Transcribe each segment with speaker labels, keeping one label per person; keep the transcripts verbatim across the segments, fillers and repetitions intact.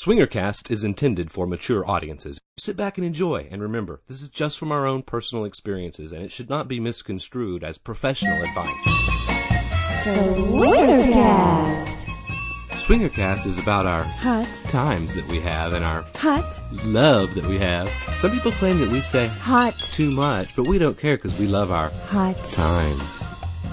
Speaker 1: SwingerCast is intended for mature audiences. Sit back and enjoy, and remember, this is just from our own personal experiences, and it should not be misconstrued as professional advice.
Speaker 2: SwingerCast!
Speaker 1: SwingerCast is about our
Speaker 2: hot
Speaker 1: times that we have and our
Speaker 2: hot
Speaker 1: love that we have. Some people claim that we say
Speaker 2: hot
Speaker 1: too much, but we don't care because we love our
Speaker 2: hot
Speaker 1: times.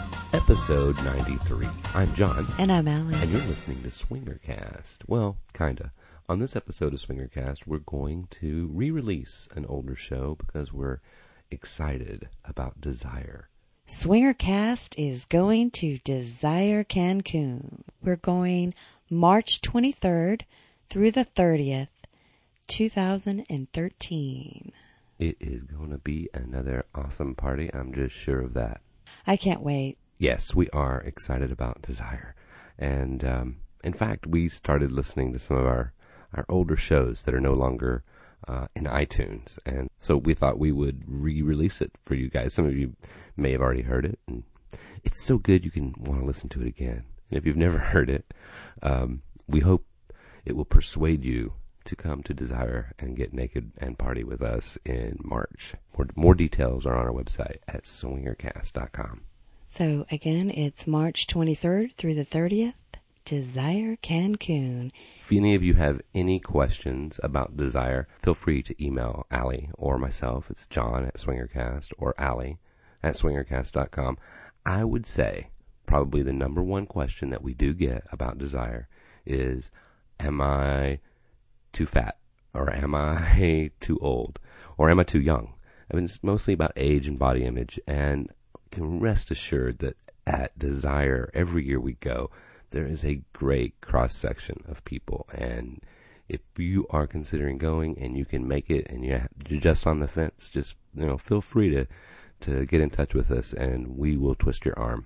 Speaker 1: Episode ninety-three. I'm John.
Speaker 2: And I'm Allie.
Speaker 1: And you're listening to SwingerCast. Well, kinda. On this episode of SwingerCast, we're going to re-release an older show because we're excited about Desire.
Speaker 2: SwingerCast is going to Desire Cancun. We're going March twenty-third through the thirtieth, two thousand thirteen.
Speaker 1: It is going to be another awesome party. I'm just sure of that.
Speaker 2: I can't wait.
Speaker 1: Yes, we are excited about Desire. And, um, in fact, we started listening to some of our, our older shows that are no longer uh, in iTunes. And so we thought we would re-release it for you guys. Some of you may have already heard it. And it's so good you can want to listen to it again. And if you've never heard it, um, we hope it will persuade you to come to Desire and get naked and party with us in March. More, more details are on our website at swingercast dot com.
Speaker 2: So, again, it's March twenty-third through the thirtieth, Desire Cancun.
Speaker 1: If any of you have any questions about Desire, feel free to email Allie or myself. It's John at SwingerCast or Allie at swingercast dot com. I would say probably the number one question that we do get about Desire is, am I too fat? Or am I too old? Or am I too young? I mean, it's mostly about age and body image, and can rest assured that at Desire, every year we go, there is a great cross-section of people. And if you are considering going and you can make it and you're just on the fence, just, you know, feel free to, to get in touch with us and we will twist your arm.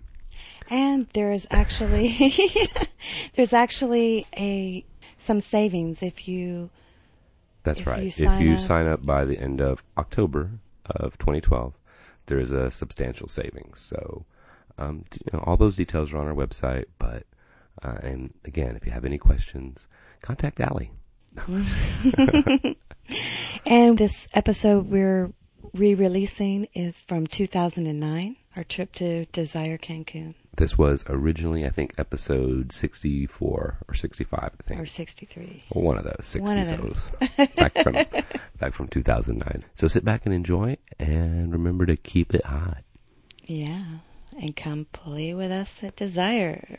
Speaker 2: And there is actually, there's actually a, some savings if you,
Speaker 1: That's
Speaker 2: if
Speaker 1: right.
Speaker 2: You
Speaker 1: if you
Speaker 2: up.
Speaker 1: sign up by the end of October of twenty twelve, there is a substantial savings. So, um, you know, all those details are on our website. But, uh, and again, if you have any questions, contact Allie.
Speaker 2: And this episode we're re-releasing is from two thousand nine, our trip to Desire Cancun.
Speaker 1: This was originally, I think, episode sixty-four or sixty-five, I think.
Speaker 2: Or sixty-three.
Speaker 1: Or one of those. sixty
Speaker 2: One of those.
Speaker 1: back from, back from two thousand nine. So sit back and enjoy, and remember to keep it hot.
Speaker 2: Yeah. And come play with us at Desire.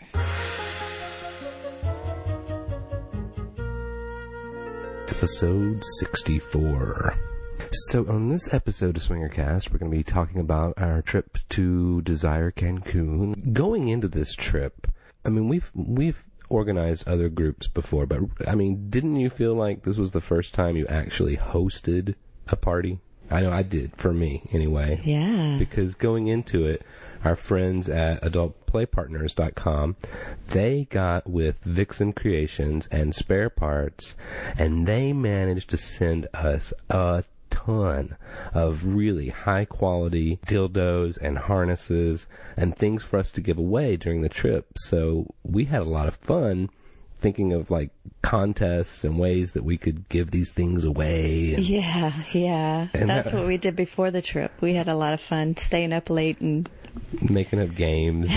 Speaker 1: Episode sixty-four. So on this episode of SwingerCast, we're going to be talking about our trip to Desire Cancun. Going into this trip, I mean, we've we've organized other groups before, but I mean, didn't you feel like this was the first time you actually hosted a party? I know I did, for me anyway.
Speaker 2: Yeah.
Speaker 1: Because going into it, our friends at adult play partners dot com, they got with Vixen Creations and Spare Parts, and they managed to send us a ton of really high quality dildos and harnesses and things for us to give away during the trip. So we had a lot of fun thinking of like contests and ways that we could give these things away. And,
Speaker 2: yeah, yeah.
Speaker 1: and
Speaker 2: That's
Speaker 1: that,
Speaker 2: what we did before the trip. We had a lot of fun staying up late and
Speaker 1: making up games.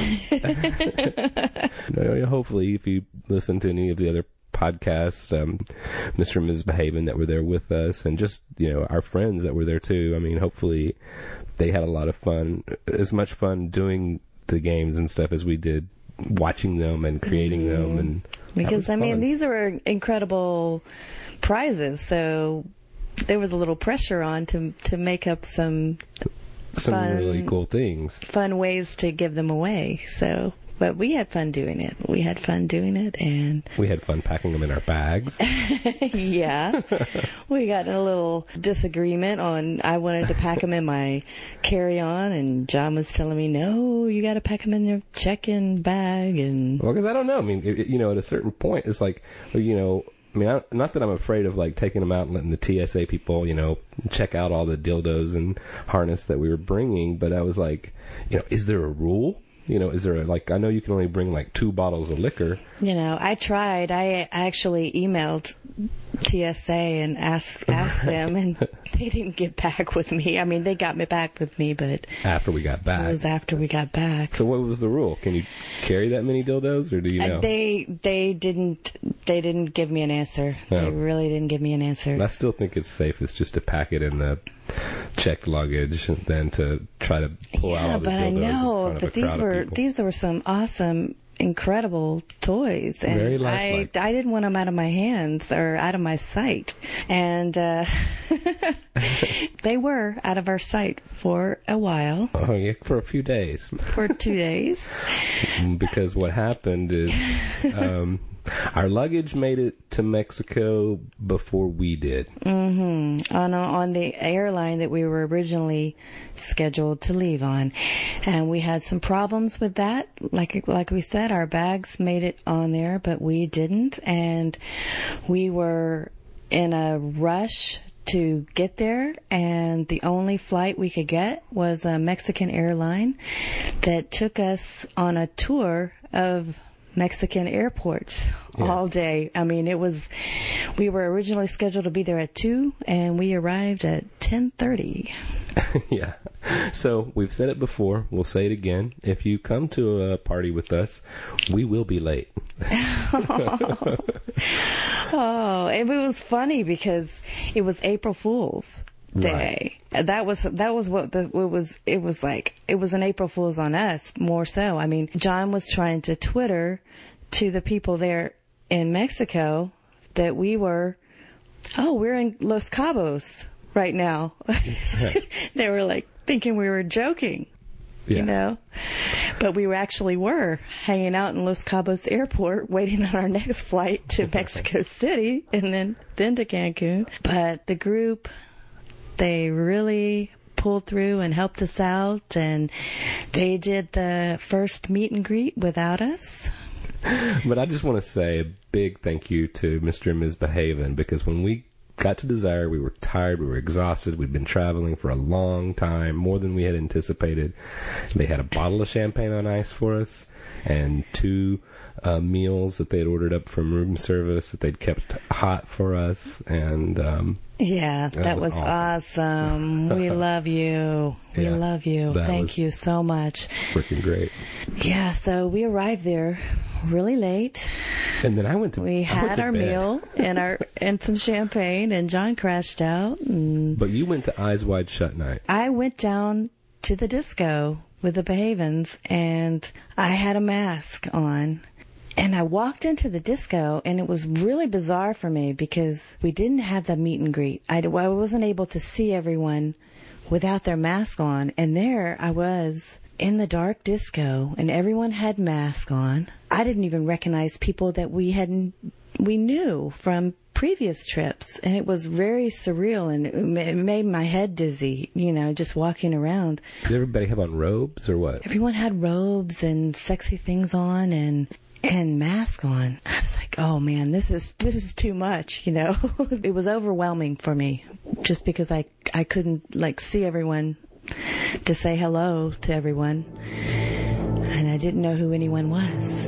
Speaker 1: Hopefully, if you listen to any of the other podcasts, um, Mister and Missus Behaven that were there with us, and just, you know, our friends that were there too. I mean, hopefully they had a lot of fun, as much fun doing the games and stuff as we did watching them and creating mm-hmm. them. And
Speaker 2: because I mean, fun. These are incredible prizes, so there was a little pressure on to to make up some
Speaker 1: some
Speaker 2: fun,
Speaker 1: really cool things,
Speaker 2: fun ways to give them away. So. But we had fun doing it. We had fun doing it, and
Speaker 1: we had fun packing them in our bags.
Speaker 2: Yeah. We got in a little disagreement on I wanted to pack them in my carry-on, and John was telling me, no, you got to pack them in your check-in bag. And
Speaker 1: well, because I don't know. I mean, it, you know, at a certain point, it's like, you know, I mean, I, not that I'm afraid of like taking them out and letting the T S A people, you know, check out all the dildos and harness that we were bringing, but I was like, you know, is there a rule? You know, is there a, like, I know you can only bring like two bottles of liquor.
Speaker 2: You know, I tried. I actually emailed T S A and asked asked them, and they didn't get back with me. I mean, they got me back with me, but
Speaker 1: after we got back.
Speaker 2: It was after we got back.
Speaker 1: So what was the rule? Can you carry that many dildos, or do you know?
Speaker 2: Uh, they they didn't they didn't give me an answer.
Speaker 1: No.
Speaker 2: They really didn't give me an answer.
Speaker 1: I still think it's safest just to pack it in the checked luggage than to try to pull
Speaker 2: yeah,
Speaker 1: out all the
Speaker 2: but
Speaker 1: dildos
Speaker 2: I know,
Speaker 1: in front of
Speaker 2: but
Speaker 1: a
Speaker 2: these
Speaker 1: crowd
Speaker 2: were
Speaker 1: of people.
Speaker 2: these were some awesome, incredible toys, and
Speaker 1: Very
Speaker 2: I
Speaker 1: lifelike.
Speaker 2: I didn't want them out of my hands or out of my sight, and uh, they were out of our sight for a while,
Speaker 1: Oh yeah, for a few days.
Speaker 2: for two days.
Speaker 1: Because what happened is um, our luggage made it to Mexico before we did.
Speaker 2: Mm-hmm. On on the airline that we were originally scheduled to leave on, and we had some problems with that. Like like we said, our bags made it on there, but we didn't, and we were in a rush to get there, and the only flight we could get was a Mexican airline that took us on a tour of Mexican airports
Speaker 1: Yeah.
Speaker 2: all day. I mean, it was, we were originally scheduled to be there at two, and we arrived at ten thirty.
Speaker 1: Yeah. So we've said it before. We'll say it again. If you come to a party with us, we will be late.
Speaker 2: Oh, it was funny because it was April Fool's Day.
Speaker 1: Right.
Speaker 2: That was that was what the it was. It was like it was an April Fool's on us more so. I mean, John was trying to Twitter to the people there in Mexico that we were. Oh, we're in Los Cabos right now. They were like thinking we were joking.
Speaker 1: Yeah.
Speaker 2: You know, but we were actually were hanging out in Los Cabos Airport, waiting on our next flight to Mexico City, and then then to Cancun. But the group, they really pulled through and helped us out, and they did the first meet and greet without us.
Speaker 1: But I just want to say a big thank you to Mister and Miz Behaven, because when we got to Desire, we were tired, we were exhausted, we'd been traveling for a long time, more than we had anticipated. They had a bottle of champagne on ice for us, and two uh, meals that they had ordered up from room service that they'd kept hot for us, and um,
Speaker 2: Yeah, that,
Speaker 1: That was
Speaker 2: was, awesome. We love you. We
Speaker 1: Yeah,
Speaker 2: love you.
Speaker 1: that
Speaker 2: Thank
Speaker 1: was-
Speaker 2: you so much.
Speaker 1: freaking great.
Speaker 2: Yeah, so we arrived there really late.
Speaker 1: And then I went to
Speaker 2: We
Speaker 1: I went
Speaker 2: had
Speaker 1: to
Speaker 2: our
Speaker 1: bed.
Speaker 2: meal and our and some champagne, and John crashed out. And
Speaker 1: But you went to Eyes Wide Shut night.
Speaker 2: I went down to the disco with the Behavens, and I had a mask on. And I walked into the disco, and it was really bizarre for me because we didn't have the meet and greet. I, I wasn't able to see everyone without their mask on. And there I was in the dark disco, and everyone had masks on. I didn't even recognize people that we hadn't, we knew from previous trips, and it was very surreal, and it ma- it made my head dizzy, you know, just walking around.
Speaker 1: Did everybody have on robes or what?
Speaker 2: Everyone had robes and sexy things on, and and mask on. I was like, oh man, this is this is too much, you know. It was overwhelming for me, just because I I couldn't like see everyone to say hello to everyone, and I didn't know who anyone was.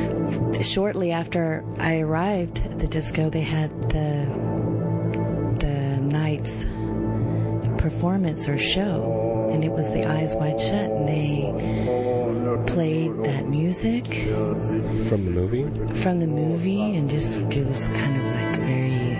Speaker 2: Shortly after I arrived at the disco, they had the the night's performance or show, and it was the Eyes Wide Shut, and they played that music
Speaker 1: From the movie?
Speaker 2: from the movie, and just it was kind of like very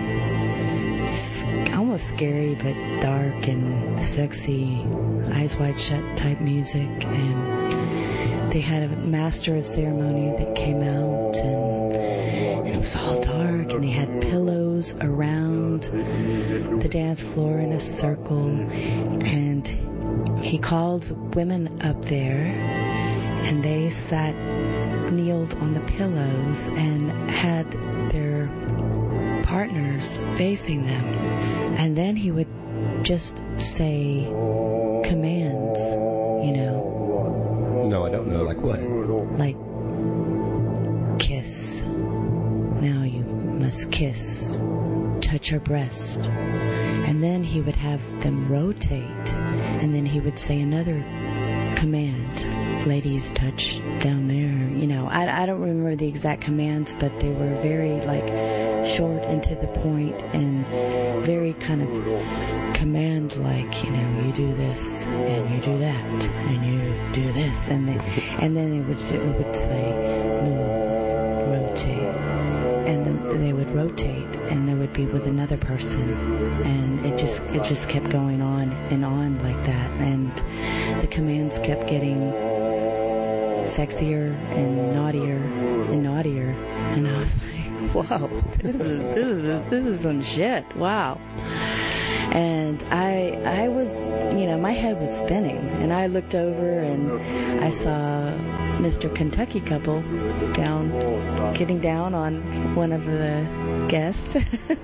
Speaker 2: s- almost scary but dark and sexy Eyes Wide Shut type music. And they had a master of ceremony that came out, and, and it was all dark, and they had pillows around the dance floor in a circle, and he called women up there, and they sat kneeled on the pillows and had their partners facing them, and then he would just say commands, you know,
Speaker 1: No, I don't know. Like what?
Speaker 2: like kiss, now you must kiss, touch her breast, and then he would have them rotate, and then he would say another command. Ladies touch down there. You know, I, I don't remember the exact commands, but they were very, like, short and to the point and very kind of command-like, you know, you do this and you do that and you do this. And, they, and then they would, it would say, move, rotate. And then they would rotate, and they would be with another person, and it just it just kept going on and on like that, and the commands kept getting sexier and naughtier and naughtier, and I was like, whoa, this is this is this is some shit, wow. And I I was, you know, my head was spinning, and I looked over and I saw Mister Kentucky couple down, getting down on one of the guests.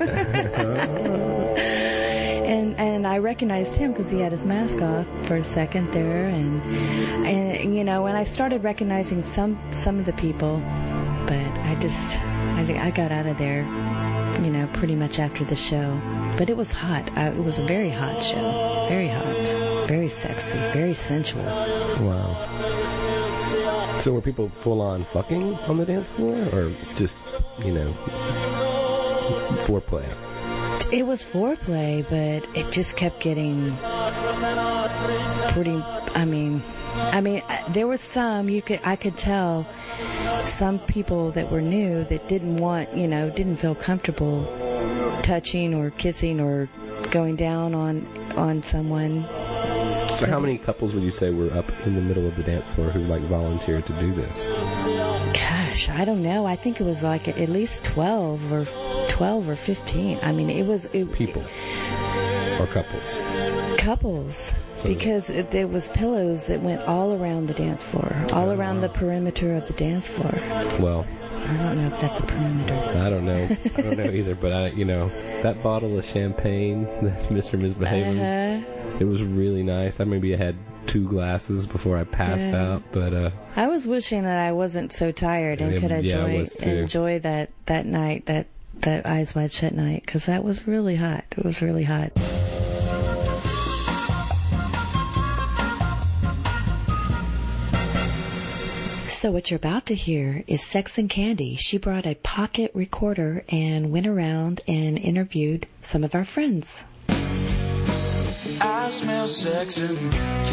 Speaker 2: and and I recognized him because he had his mask off for a second there, and and you know, and I started recognizing some some of the people, but I just I, I got out of there, you know, pretty much after the show. But it was hot. I, it was a very hot show. Very hot. Very sexy. Very sensual.
Speaker 1: Wow. So were people full-on fucking on the dance floor? Or just, you know, foreplay?
Speaker 2: It was foreplay, but it just kept getting pretty, I mean... I mean, there was some, you could, I could tell some people that were new that didn't want, you know, didn't feel comfortable touching or kissing or going down on on someone.
Speaker 1: So how many couples would you say were up in the middle of the dance floor who, like, volunteered to do this?
Speaker 2: Gosh, I don't know. I think it was like at least twelve or twelve or fifteen. I mean, it was... It,
Speaker 1: people. Or couples?
Speaker 2: Couples. So, because it, there was pillows that went all around the dance floor, all uh, around the perimeter of the dance floor.
Speaker 1: Well...
Speaker 2: I don't know if that's a perimeter.
Speaker 1: I don't know. I don't know either, but, I, you know, that bottle of champagne that Mister Misbehaving, uh-huh. It was really nice. I maybe had two glasses before I passed yeah. out, but... Uh,
Speaker 2: I was wishing that I wasn't so tired and
Speaker 1: it,
Speaker 2: could
Speaker 1: yeah,
Speaker 2: enjoy, enjoy that, that night, that, that Eyes Wide Shut night, because that was really hot. It was really hot. So what you're about to hear is Sex and Candy. She brought a pocket recorder and went around and interviewed some of our friends. I smell sex and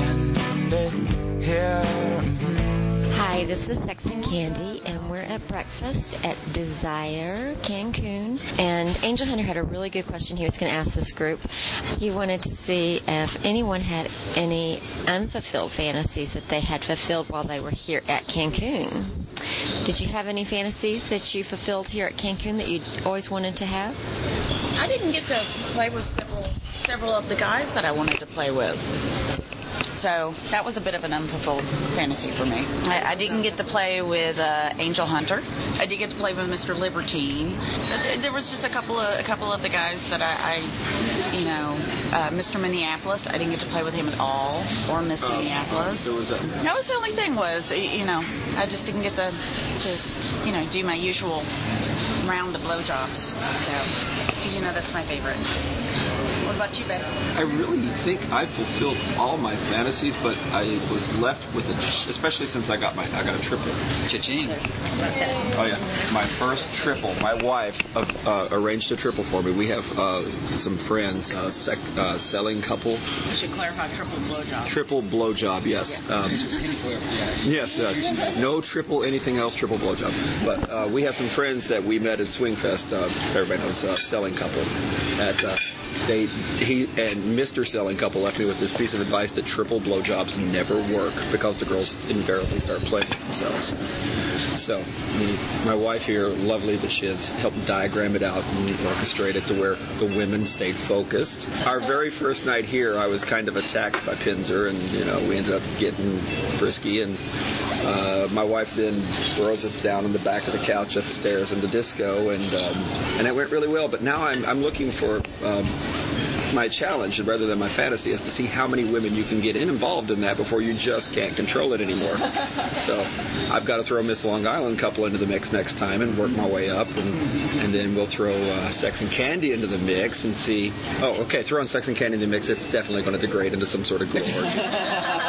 Speaker 2: candy here.
Speaker 3: Hi, this is Sex and Candy, and we're at breakfast at Desire Cancun. And Angel Hunter had a really good question he was going to ask this group. He wanted to see if anyone had any unfulfilled fantasies that they had fulfilled while they were here at Cancun. Did you have any fantasies that you fulfilled here at Cancun that you always wanted to have?
Speaker 4: I didn't get to play with several, several of the guys that I wanted to play with. So that was a bit of an unfulfilled fantasy for me. I, I didn't get to play with uh, Angel Hunter. I did get to play with Mister Libertine. There was just a couple of a couple of the guys that I, I you know, uh, Mister Minneapolis. I didn't get to play with him at all, or Miss uh, Minneapolis. Was a- that was the only thing was, you know, I just didn't get to, to you know, do my usual round of blowjobs. So, because you know that's my favorite. What about you, Ben?
Speaker 5: I really think I fulfilled all my fantasies, but I was left with a, especially since I got my, I got a triple.
Speaker 4: Cha-ching.
Speaker 5: Oh yeah, my first triple. My wife uh, uh, arranged a triple for me. We have uh, some friends, uh, sec, uh, selling couple.
Speaker 4: You should clarify triple blowjob.
Speaker 5: Triple blowjob, yes. Um, yes, uh, no triple anything else, triple blowjob. But uh, we have some friends that we met at Swingfest. Uh, everybody knows uh, selling couple at. Uh, They, he and Mister Selling Couple left me with this piece of advice that triple blowjobs never work because the girls invariably start playing themselves. So, my wife here, lovely that she has helped diagram it out and orchestrate it to where the women stayed focused. Our very first night here, I was kind of attacked by Pinzer, and you know we ended up getting frisky. And uh, my wife then throws us down on the back of the couch upstairs in the disco, and um, and it went really well. But now I'm I'm looking for. Um, My challenge, rather than my fantasy, is to see how many women you can get in involved in that before you just can't control it anymore. So I've got to throw Miss Long Island couple into the mix next time and work my way up, and, and then we'll throw uh, Sex and Candy into the mix and see. Oh, okay, throwing Sex and Candy into the mix, it's definitely going to degrade into some sort of glow orgy.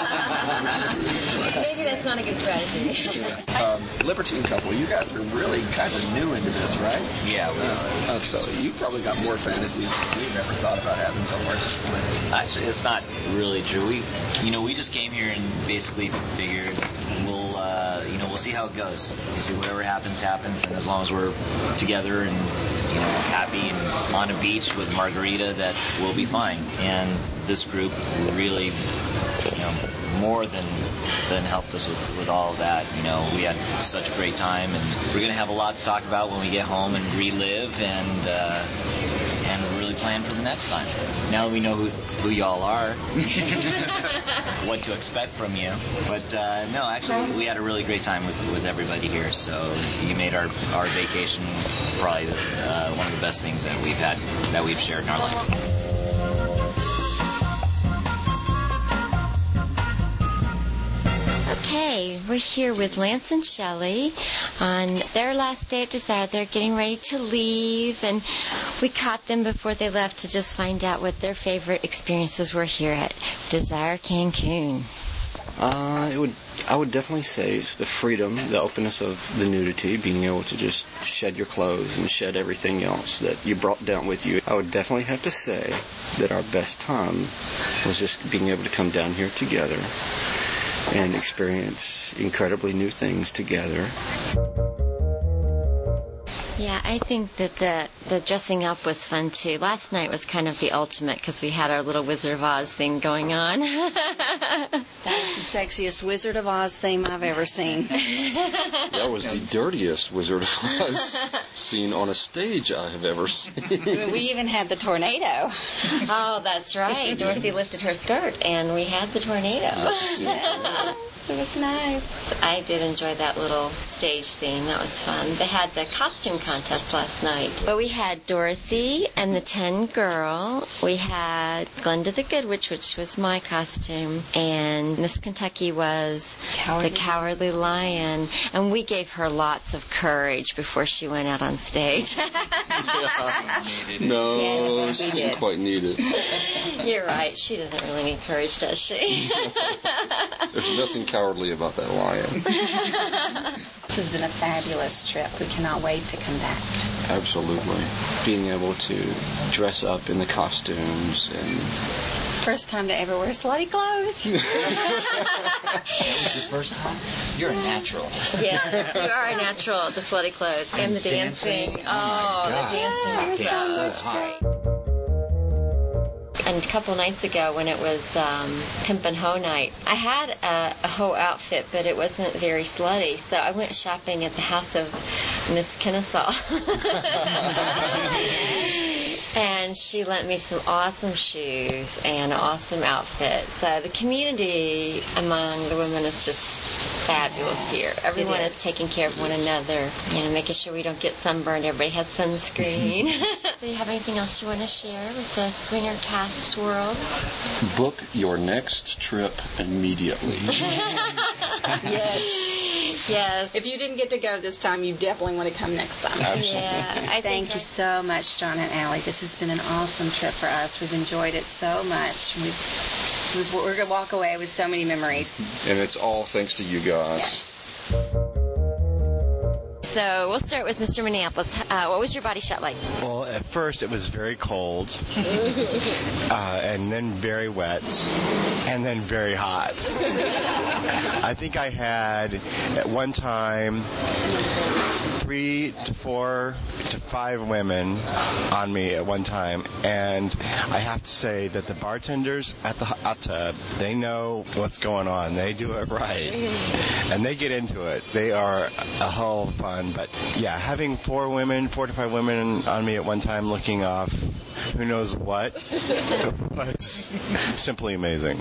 Speaker 3: Maybe that's not a good strategy.
Speaker 5: um, Libertine couple, you guys are really kind of new into this, right?
Speaker 6: Yeah. We
Speaker 5: uh, uh, so you've probably got more fantasies than we've ever thought about having so far at this point.
Speaker 6: Actually, it's not really true. We, you know, we just came here and basically figured we'll, uh, you know, we'll see how it goes. You see, whatever happens, happens, and as long as we're together and, you know, happy and on a beach with margarita, that we'll be fine. And this group really, you know, more than than helped us with, with all of that. You know, we had such a great time, and we're going to have a lot to talk about when we get home and relive and uh, and really plan for the next time. Now that we know who, who y'all are, what to expect from you. But uh, no, actually, we had a really great time with, with everybody here. So you made our, our vacation probably uh, one of the best things that we've had, that we've shared in our life.
Speaker 3: Okay, we're here with Lance and Shelley on their last day at Desire. They're getting ready to leave, and we caught them before they left to just find out what their favorite experiences were here at Desire Cancun.
Speaker 7: Uh, it would, I would definitely say it's the freedom, the openness of the nudity, being able to just shed your clothes and shed everything else that you brought down with you. I would definitely have to say that our best time was just being able to come down here together and experience incredibly new things together.
Speaker 3: Yeah, I think that the, the dressing up was fun, too. Last night was kind of the ultimate because we had our little Wizard of Oz thing going on.
Speaker 8: That was the sexiest Wizard of Oz theme I've ever seen.
Speaker 7: That was the dirtiest Wizard of Oz scene on a stage I have ever seen.
Speaker 8: We even had the tornado.
Speaker 3: Oh, that's right. Dorothy lifted her skirt, and we had the tornado.
Speaker 8: Yeah. It was nice.
Speaker 3: I did enjoy that little stage scene. That was fun. They had the costume contest last night. But we had Dorothy and the Tin Girl. We had Glenda the Good Witch, which was my costume. And Miss Kentucky was Cowardly. the Cowardly Lion. And we gave her lots of courage before she went out on stage.
Speaker 7: No,
Speaker 8: yes,
Speaker 7: she didn't quite need it.
Speaker 3: You're right. She doesn't really need courage, does she?
Speaker 7: There's nothing cowardly about that lion.
Speaker 8: This has been a fabulous trip. We cannot wait to come back.
Speaker 7: Absolutely. Being able to dress up in the costumes and...
Speaker 8: First time to ever wear slutty clothes.
Speaker 6: That was your first time? You're a natural.
Speaker 3: Yes, you are a natural at the slutty clothes. And, and the dancing. dancing. Oh, oh the dancing was so great. And a couple nights ago when it was um, Pimpin' Hoe night, I had a, a hoe outfit, but it wasn't very slutty, so I went shopping at the house of Miss Kennesaw. And she lent me some awesome shoes and an awesome outfit. So the community among the women is just fabulous here. Everyone is. is taking care of one another, you know, making sure we don't get sunburned. Everybody has sunscreen. So you have anything else you want to share with the Swinger Cast world?
Speaker 7: Book your next trip immediately.
Speaker 8: Yes.
Speaker 3: Yes.
Speaker 8: If you didn't get to go this time, you definitely want to come next time.
Speaker 7: Absolutely.
Speaker 3: Yeah, I
Speaker 8: Thank you so much, John and Allie. This has been an awesome trip for us. We've enjoyed it so much. We've, we've, we're going to walk away with so many memories.
Speaker 7: And it's all thanks to you guys.
Speaker 8: Yes.
Speaker 3: So we'll start with Mister Minneapolis. Uh, what was your body shot like?
Speaker 9: Well, at first it was very cold, uh, and then very wet, and then very hot. I think I had, at one time, three to four to five women on me at one time, and I have to say that the bartenders at the hot tub, they know what's going on. They do it right, and they get into it. They are a hell of fun. But yeah, having four women, four to five women on me at one time looking off who knows what was simply amazing.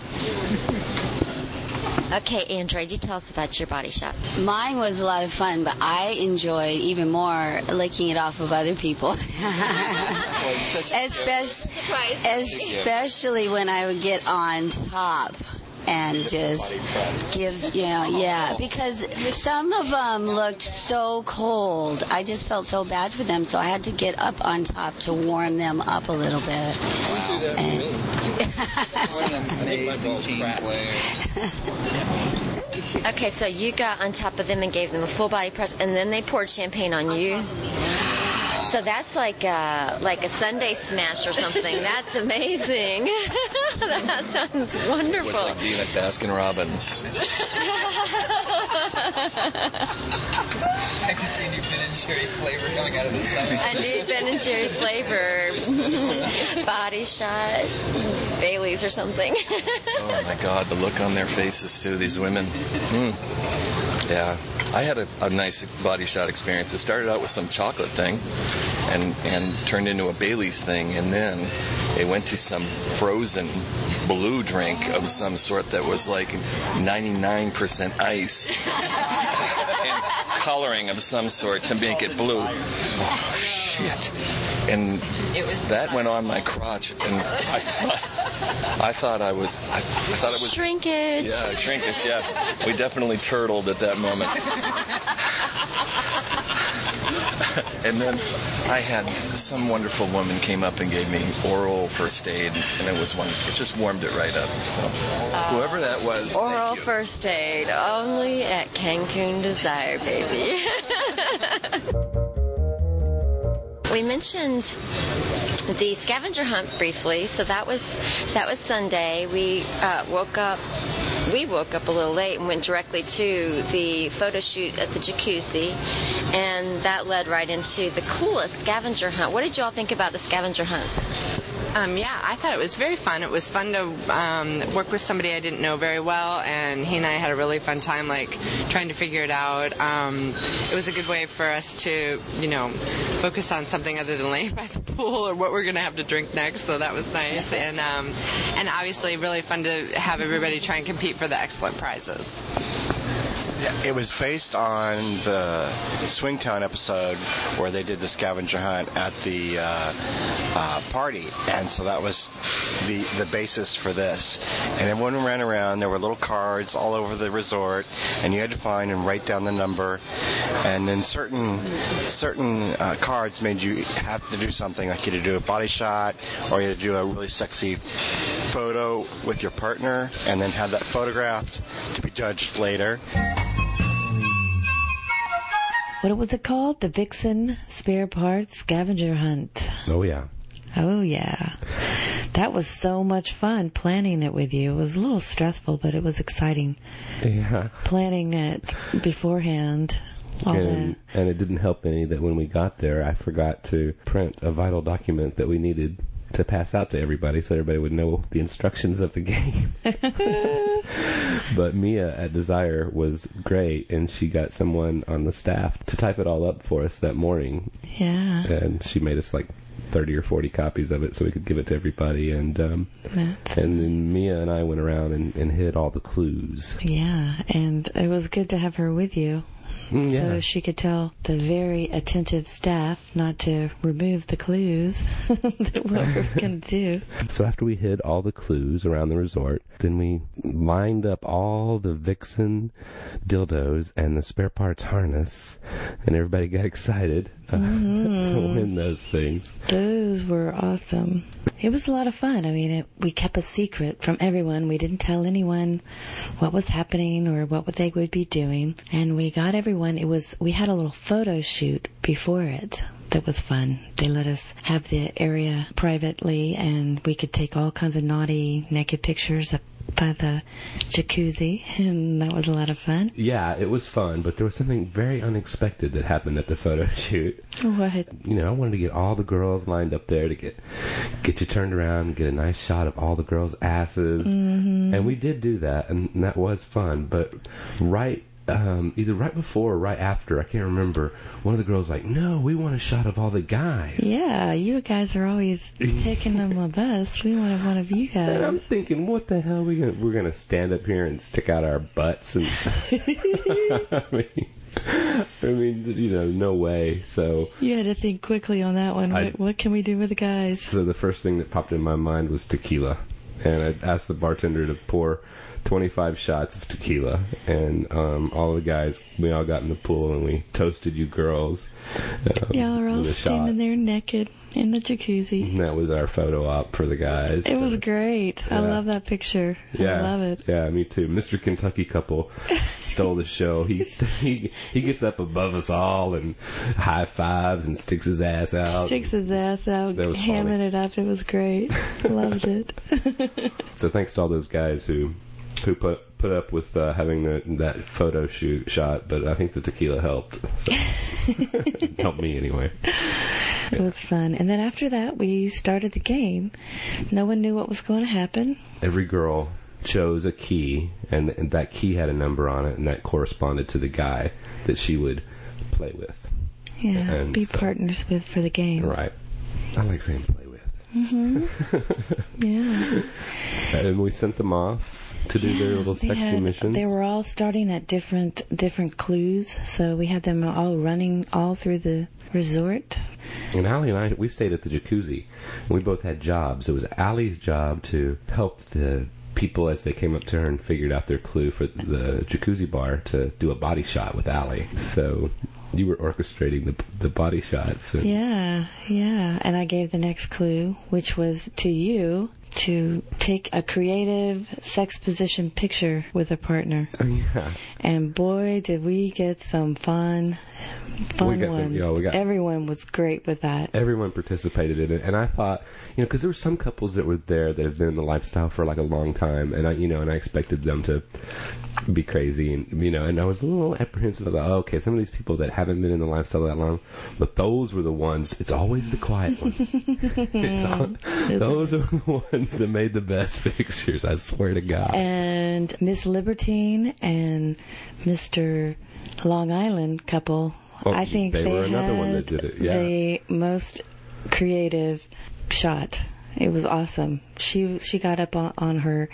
Speaker 3: Okay, Android, you tell us about your body shot.
Speaker 10: Mine was a lot of fun, but I enjoy even more licking it off of other people. especially, especially when I would get on top and just give, you know, yeah, because some of them looked so cold. I just felt so bad for them, so I had to get up on top to warm them up a little bit.
Speaker 11: Wow.
Speaker 10: And
Speaker 11: What an amazing team player.
Speaker 3: Okay, so you got on top of them and gave them a full body press, and then they poured champagne on you. So that's like a, like a Sunday smash or something. That's amazing. That sounds wonderful.
Speaker 12: It was like being at Baskin Robbins.
Speaker 11: I can see new Ben and Jerry's flavor coming out of the stomach.
Speaker 3: A new Ben and Jerry's flavor. Body shot. Bailey's or something.
Speaker 12: Oh my God, the look on their faces too, these women. Mm. Yeah, I had a, a nice body shot experience. It started out with some chocolate thing and, and turned into a Bailey's thing, and then it went to some frozen blue drink of some sort that was like ninety-nine percent ice and coloring of some sort to make it blue. Oh, shit. And that went on my crotch, and I thought I thought I was I, I thought it was
Speaker 3: shrinkage.
Speaker 12: Yeah, shrinkage. Yeah, we definitely turtled at that moment. And then I had some wonderful woman came up and gave me oral first aid, and it was wonderful. It just warmed it right up. So whoever that was,
Speaker 3: Oral first aid only at Cancun Desire, baby. We mentioned the scavenger hunt briefly, so that was that was Sunday. We uh, woke up. We woke up a little late and went directly to the photo shoot at the jacuzzi, and that led right into the coolest scavenger hunt. What did you all think about the scavenger hunt?
Speaker 13: Um, yeah, I thought it was very fun. It was fun to um, work with somebody I didn't know very well, and he and I had a really fun time, like, trying to figure it out. Um, it was a good way for us to, you know, focus on something other than laying by the pool or what we're going to have to drink next, so that was nice. And, um, and obviously really fun to have everybody try and compete for the excellent prizes.
Speaker 9: It was based on the Swingtown episode where they did the scavenger hunt at the uh, uh, party, and so that was the the basis for this. And everyone ran around. There were little cards all over the resort, and you had to find and write down the number. And then certain certain uh, cards made you have to do something, like you had to do a body shot, or you had to do a really sexy photo with your partner, and then have that photographed to be judged later.
Speaker 2: What was it called? The Vixen Spare Parts Scavenger Hunt.
Speaker 1: Oh, yeah.
Speaker 2: Oh, yeah. That was so much fun planning it with you. It was a little stressful, but it was exciting.
Speaker 1: Yeah.
Speaker 2: Planning it beforehand. All
Speaker 1: and,
Speaker 2: that.
Speaker 1: and it didn't help any that when we got there, I forgot to print a vital document that we needed to pass out to everybody so everybody would know the instructions of the game. But Mia at Desire was great, and she got someone on the staff to type it all up for us that morning.
Speaker 2: Yeah.
Speaker 1: And she made us like thirty or forty copies of it so we could give it to everybody. And um,
Speaker 2: That's
Speaker 1: and then Mia and I went around and, and hid all the clues.
Speaker 2: Yeah, and it was good to have her with you.
Speaker 1: Mm, yeah.
Speaker 2: So she could tell the very attentive staff not to remove the clues that we were going to do.
Speaker 1: So after we hid all the clues around the resort, then we lined up all the Vixen dildos and the spare parts harness, and everybody got excited uh,
Speaker 2: Mm-hmm.
Speaker 1: to win those things.
Speaker 2: Those were awesome. It was a lot of fun. I mean, it, we kept a secret from everyone. We didn't tell anyone what was happening or what they would be doing. And we got everyone. It was, we had a little photo shoot before it. That was fun. They let us have the area privately, and we could take all kinds of naughty naked pictures up by the jacuzzi, and that was a lot of fun.
Speaker 1: Yeah, it was fun, but there was something very unexpected that happened at the photo shoot.
Speaker 2: What?
Speaker 1: You know, I wanted to get all the girls lined up there to get get you turned around and get a nice shot of all the girls' asses.
Speaker 2: Mm-hmm.
Speaker 1: And we did do that, and that was fun. But right, um, either right before or right after, I can't remember, one of the girls was like, no, we want a shot of all the guys.
Speaker 2: Yeah, you guys are always taking them of us. We wanted one of you guys.
Speaker 1: And I'm thinking, what the hell? We gonna, we're going to stand up here and stick out our butts? And I mean... I mean, you know, no way. So
Speaker 2: you had to think quickly on that one.
Speaker 1: I,
Speaker 2: what, what can we do with the guys?
Speaker 1: So the first thing that popped in my mind was tequila. and I asked the bartender to pour twenty-five shots of tequila, and um, all the guys, we all got in the pool and we toasted you girls. Um,
Speaker 2: yeah, we're all
Speaker 1: with a
Speaker 2: standing
Speaker 1: shot.
Speaker 2: there naked in the jacuzzi.
Speaker 1: And that was our photo op for the guys.
Speaker 2: It was great.
Speaker 1: Yeah.
Speaker 2: I love that picture.
Speaker 1: Yeah,
Speaker 2: I love it.
Speaker 1: Yeah, me too. Mister Kentucky Couple stole the show. He he he gets up above us all and high fives and sticks his ass out.
Speaker 2: Sticks his ass out,
Speaker 1: That was
Speaker 2: hamming
Speaker 1: funny.
Speaker 2: it up. It was great. Loved it.
Speaker 1: So thanks to all those guys who who put put up with uh, having the, that photo shoot shot, but I think the tequila helped. So. Helped me anyway.
Speaker 2: It was fun. And then after that, we started the game. No one knew what was going to happen.
Speaker 1: Every girl chose a key, and, and that key had a number on it, and that corresponded to the guy that she would play with.
Speaker 2: Yeah,
Speaker 1: And
Speaker 2: be
Speaker 1: so-
Speaker 2: partners with for the game.
Speaker 1: Right. I like saying play with.
Speaker 2: Mm-hmm. Yeah.
Speaker 1: And we sent them off to do their little
Speaker 2: They
Speaker 1: sexy
Speaker 2: had-
Speaker 1: missions.
Speaker 2: They were all starting at different different clues, so we had them all running all through the resort.
Speaker 1: And Allie and I, we stayed at the jacuzzi. And we both had jobs. It was Allie's job to help the people as they came up to her and figured out their clue for the jacuzzi bar to do a body shot with Allie. So you were orchestrating the the body shots. And
Speaker 2: Yeah, yeah. And I gave the next clue, which was to you to take a creative sex position picture with a partner.
Speaker 1: Yeah.
Speaker 2: And boy, did we get some fun, fun
Speaker 1: We got some-
Speaker 2: ones.
Speaker 1: yeah, we got-
Speaker 2: Everyone was great with that.
Speaker 1: Everyone participated in it, and I thought, you know, because there were some couples that were there that have been in the lifestyle for like a long time, and I, you know, and I expected them to be crazy, and you know, and I was a little apprehensive about, oh, okay, some of these people that haven't been in the lifestyle that long, but those were the ones. It's always the quiet ones. It's all, those are the ones that made the best pictures. I swear to God.
Speaker 2: And Miss Libertine and Mister Long Island couple,
Speaker 1: Oh,
Speaker 2: I think
Speaker 1: they
Speaker 2: they,
Speaker 1: were another
Speaker 2: had
Speaker 1: one that did it, yeah.
Speaker 2: the most creative shot. It was awesome. She she got up on, on her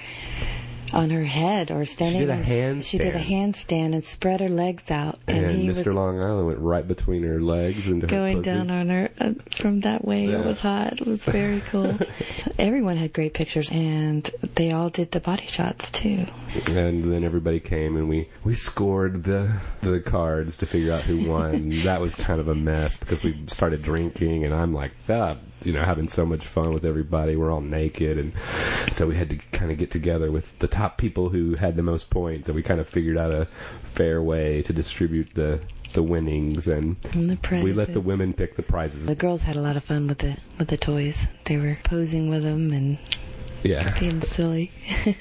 Speaker 2: on her head or standing.
Speaker 1: did a
Speaker 2: on-
Speaker 1: handstand.
Speaker 2: She did a handstand and spread her legs out, and,
Speaker 1: And
Speaker 2: he
Speaker 1: Mister
Speaker 2: was
Speaker 1: Long Island went right between her legs into her
Speaker 2: going
Speaker 1: pussy.
Speaker 2: down on her uh, from that way.
Speaker 1: Yeah.
Speaker 2: It was hot. It was very cool. Everyone had great pictures, and they all did the body shots too.
Speaker 1: And then everybody came and we, we scored the the cards to figure out who won. That was kind of a mess because we started drinking and I'm like, ah, you know, having so much fun with everybody. We're all naked, and so we had to kind of get together with the top people who had the most points, and we kind of figured out a fair way to distribute the the winnings, and
Speaker 2: And the
Speaker 1: we let
Speaker 2: prizes.
Speaker 1: the women pick the prizes.
Speaker 2: The girls had a lot of fun with the with the toys. They were posing with them and
Speaker 1: Yeah.
Speaker 2: being silly.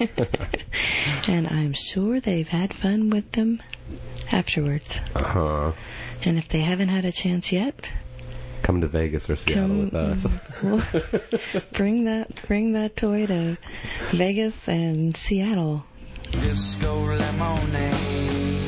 Speaker 2: And I'm sure they've had fun with them afterwards.
Speaker 1: Uh-huh.
Speaker 2: And if they haven't had a chance yet,
Speaker 1: Come to Vegas or Seattle
Speaker 2: Come-
Speaker 1: with us.
Speaker 2: well, bring that bring that toy to Vegas and Seattle.
Speaker 14: Disco lemonade.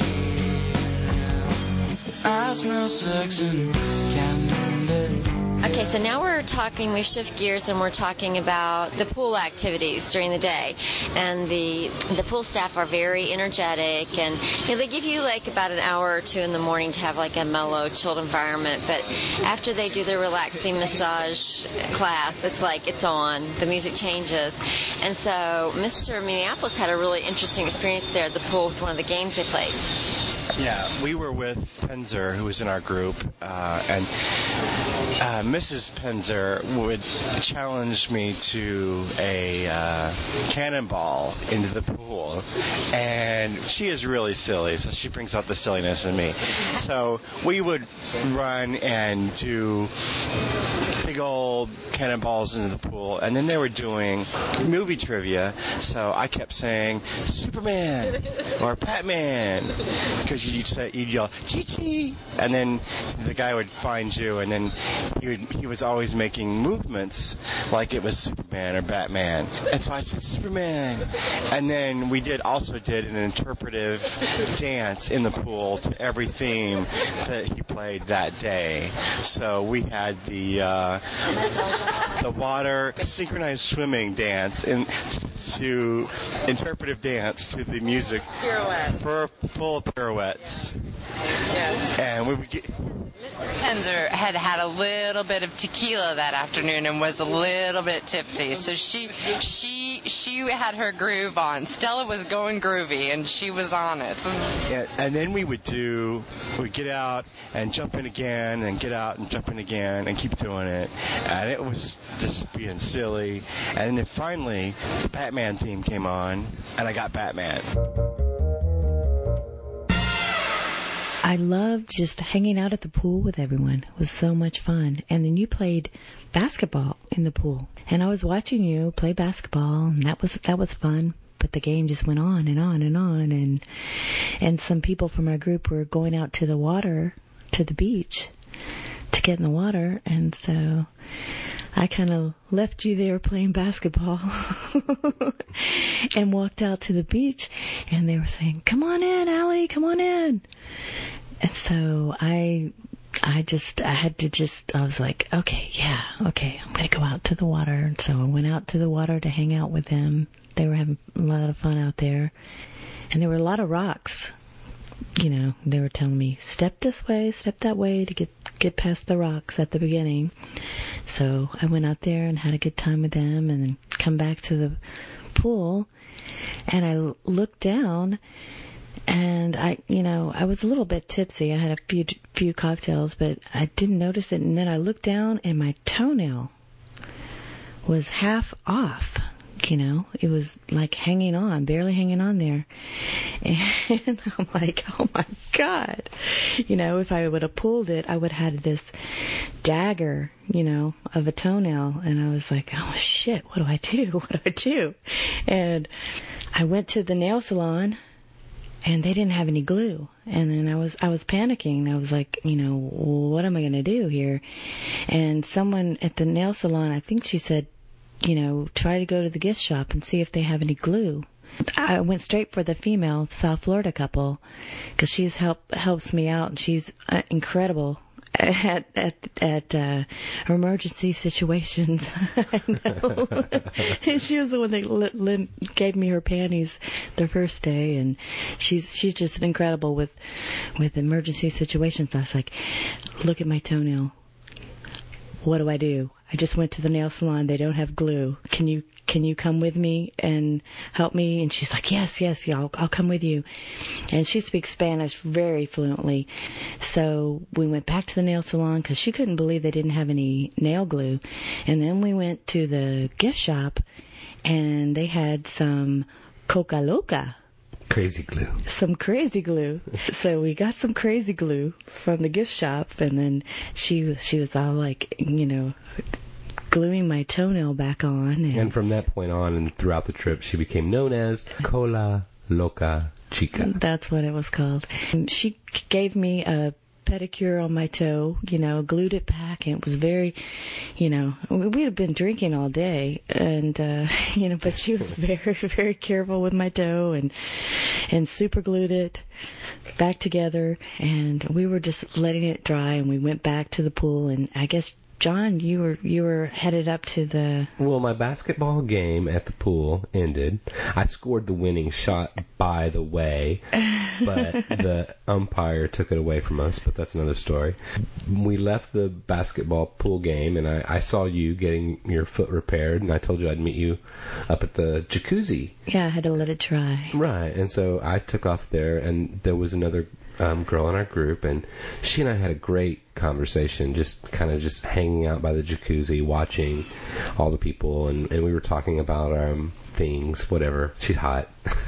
Speaker 14: I smell sex and candy.
Speaker 3: Okay, so now we're talking, we shift gears and we're talking about the pool activities during the day. And the the pool staff are very energetic, and you know, they give you like about an hour or two in the morning to have like a mellow, chilled environment. But after they do their relaxing massage class, it's like it's on, the music changes. And so Mister Minneapolis had a really interesting experience there at the pool with one of the games they played.
Speaker 9: Yeah, we were with Penzer, who was in our group, uh, and uh, Missus Penzer would challenge me to a uh, cannonball into the pool, and she is really silly, so she brings out the silliness in me. So we would run and do big old cannonballs into the pool, and then they were doing movie trivia, so I kept saying Superman or Batman, because you'd say, you'd yell Chi-Chi, and then the guy would find you, and then he, would, he was always making movements like it was Superman or Batman, and so I said Superman, and then we did also did an interpretive dance in the pool to every theme that he played that day. So we had the uh, the water synchronized swimming dance in to interpretive dance to the music
Speaker 13: Pirouette.
Speaker 9: for full of pirouettes.
Speaker 13: Yes.
Speaker 9: And we would get
Speaker 13: Penzer had had a little bit of tequila that afternoon and was a little bit tipsy, so she she she had her groove on. Stella was going groovy, and she was on it.
Speaker 9: Yeah, and then we would do, we'd get out and jump in again, and get out and jump in again, and keep doing it. And it was just being silly. And then finally, the Batman theme came on, and I got Batman.
Speaker 2: I loved just hanging out at the pool with everyone. It was so much fun. And then you played basketball in the pool. And I was watching you play basketball, and that was that was fun. But the game just went on and on and on. And and some people from our group were going out to the water, to the beach, to get in the water. And so I kind of left you there playing basketball and walked out to the beach, and they were saying, "Come on in, Allie, come on in." And so I, I just, I had to just, I was like, okay, yeah, okay, I'm going to go out to the water. And so I went out to the water to hang out with them. They were having a lot of fun out there. And there were a lot of rocks. You know, they were telling me, step this way, step that way to get, get past the rocks at the beginning. So I went out there and had a good time with them, and then come back to the pool, and I looked down, and I, you know, I was a little bit tipsy. I had a few, few cocktails, but I didn't notice it. And then I looked down, and my toenail was half off. You know, it was like hanging on, barely hanging on there. And I'm like, oh my God. You know, if I would have pulled it, I would have had this dagger, you know, of a toenail. And I was like, oh shit, what do I do? What do I do? And I went to the nail salon, and they didn't have any glue. And then I was, I was panicking. I was like, you know, what am I going to do here? And someone at the nail salon, I think she said, you know, try to go to the gift shop and see if they have any glue. I went straight for the female South Florida couple, because she's help helps me out, and she's uh, incredible at at at uh, emergency situations. I know. And she was the one that li- li- gave me her panties the first day, and she's she's just incredible with with emergency situations. I was like, look at my toenail. What do I do? I just went to the nail salon. They don't have glue. Can you can you come with me and help me? And she's like, yes, yes, yeah, I'll, I'll come with you. And she speaks Spanish very fluently. So we went back to the nail salon because she couldn't believe they didn't have any nail glue. And then we went to the gift shop, and they had some Coca Loca.
Speaker 1: Crazy glue.
Speaker 2: Some crazy glue. So we got some crazy glue from the gift shop, and then she she was all like, you know, gluing my toenail back on. And,
Speaker 1: and from that point on and throughout the trip, she became known as Cola Loca Chica.
Speaker 2: That's what it was called. And she gave me a pedicure on my toe, you know, glued it back, and it was very, you know, we had been drinking all day, and, uh, you know, but she was very, very careful with my toe, and, and super glued it back together, and we were just letting it dry, and we went back to the pool, and I guess, John, you were you were headed up to the...
Speaker 1: Well, my basketball game at the pool ended. I scored the winning shot, by the way, but the umpire took it away from us, but that's another story. We left the basketball pool game, and I, I saw you getting your foot repaired, and I told you I'd meet you up at the jacuzzi.
Speaker 2: Yeah, I had to let it dry.
Speaker 1: Right, and so I took off there, and there was another um, girl in our group, and she and I had a great conversation, just kind of just hanging out by the jacuzzi, watching all the people, and, and we were talking about um, things, whatever. She's hot.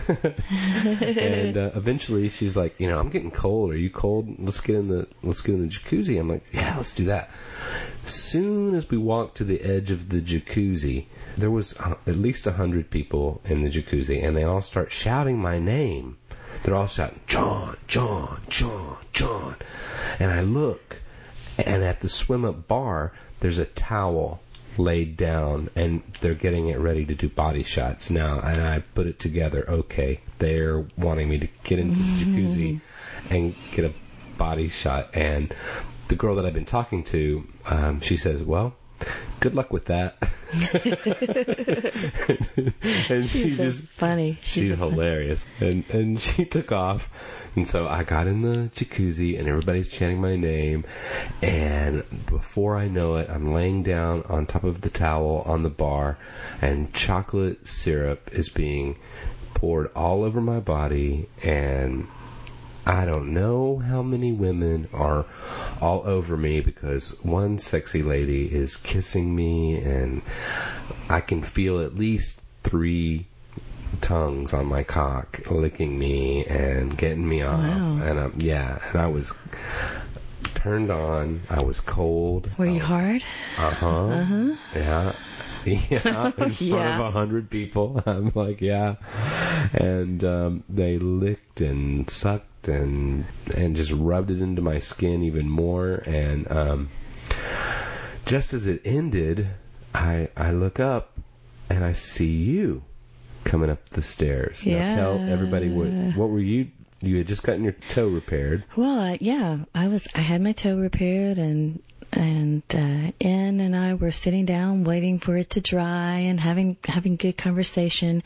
Speaker 1: And uh, eventually she's like, you know, I'm getting cold. Are you cold? Let's get in the let's get in the jacuzzi. I'm like, yeah, let's do that. Soon as we walked to the edge of the jacuzzi, there was uh, at least a hundred people in the jacuzzi, and they all start shouting my name. They're all shouting, John, John, John, John. And I look, and at the swim-up bar, there's a towel laid down, and they're getting it ready to do body shots now. And I put it together. Okay, they're wanting me to get into the jacuzzi and get a body shot. And the girl that I've been talking to, um, she says, well, good luck with that. And she
Speaker 2: she's so
Speaker 1: just
Speaker 2: funny.
Speaker 1: She's,
Speaker 2: She's so
Speaker 1: hilarious. And and she took off. And so I got in the jacuzzi and everybody's chanting my name. And before I know it, I'm laying down on top of the towel on the bar, and chocolate syrup is being poured all over my body, and I don't know how many women are all over me because one sexy lady is kissing me, and I can feel at least three tongues on my cock licking me and getting me off.
Speaker 2: Wow.
Speaker 1: And um, yeah, and I was turned on. I was cold.
Speaker 2: Were you hard?
Speaker 1: Uh huh.
Speaker 2: Uh huh.
Speaker 1: Yeah. Yeah, in front
Speaker 2: Yeah.
Speaker 1: of a hundred people. I'm like, yeah. And um, they licked and sucked and and just rubbed it into my skin even more. And um, just as it ended, I I look up and I see you coming up the stairs.
Speaker 2: Yeah.
Speaker 1: Now tell everybody what what were you? You had just gotten your toe repaired.
Speaker 2: Well, uh, yeah, I was. I had my toe repaired, and and uh, Ann and I were sitting down, waiting for it to dry, and having having good conversation.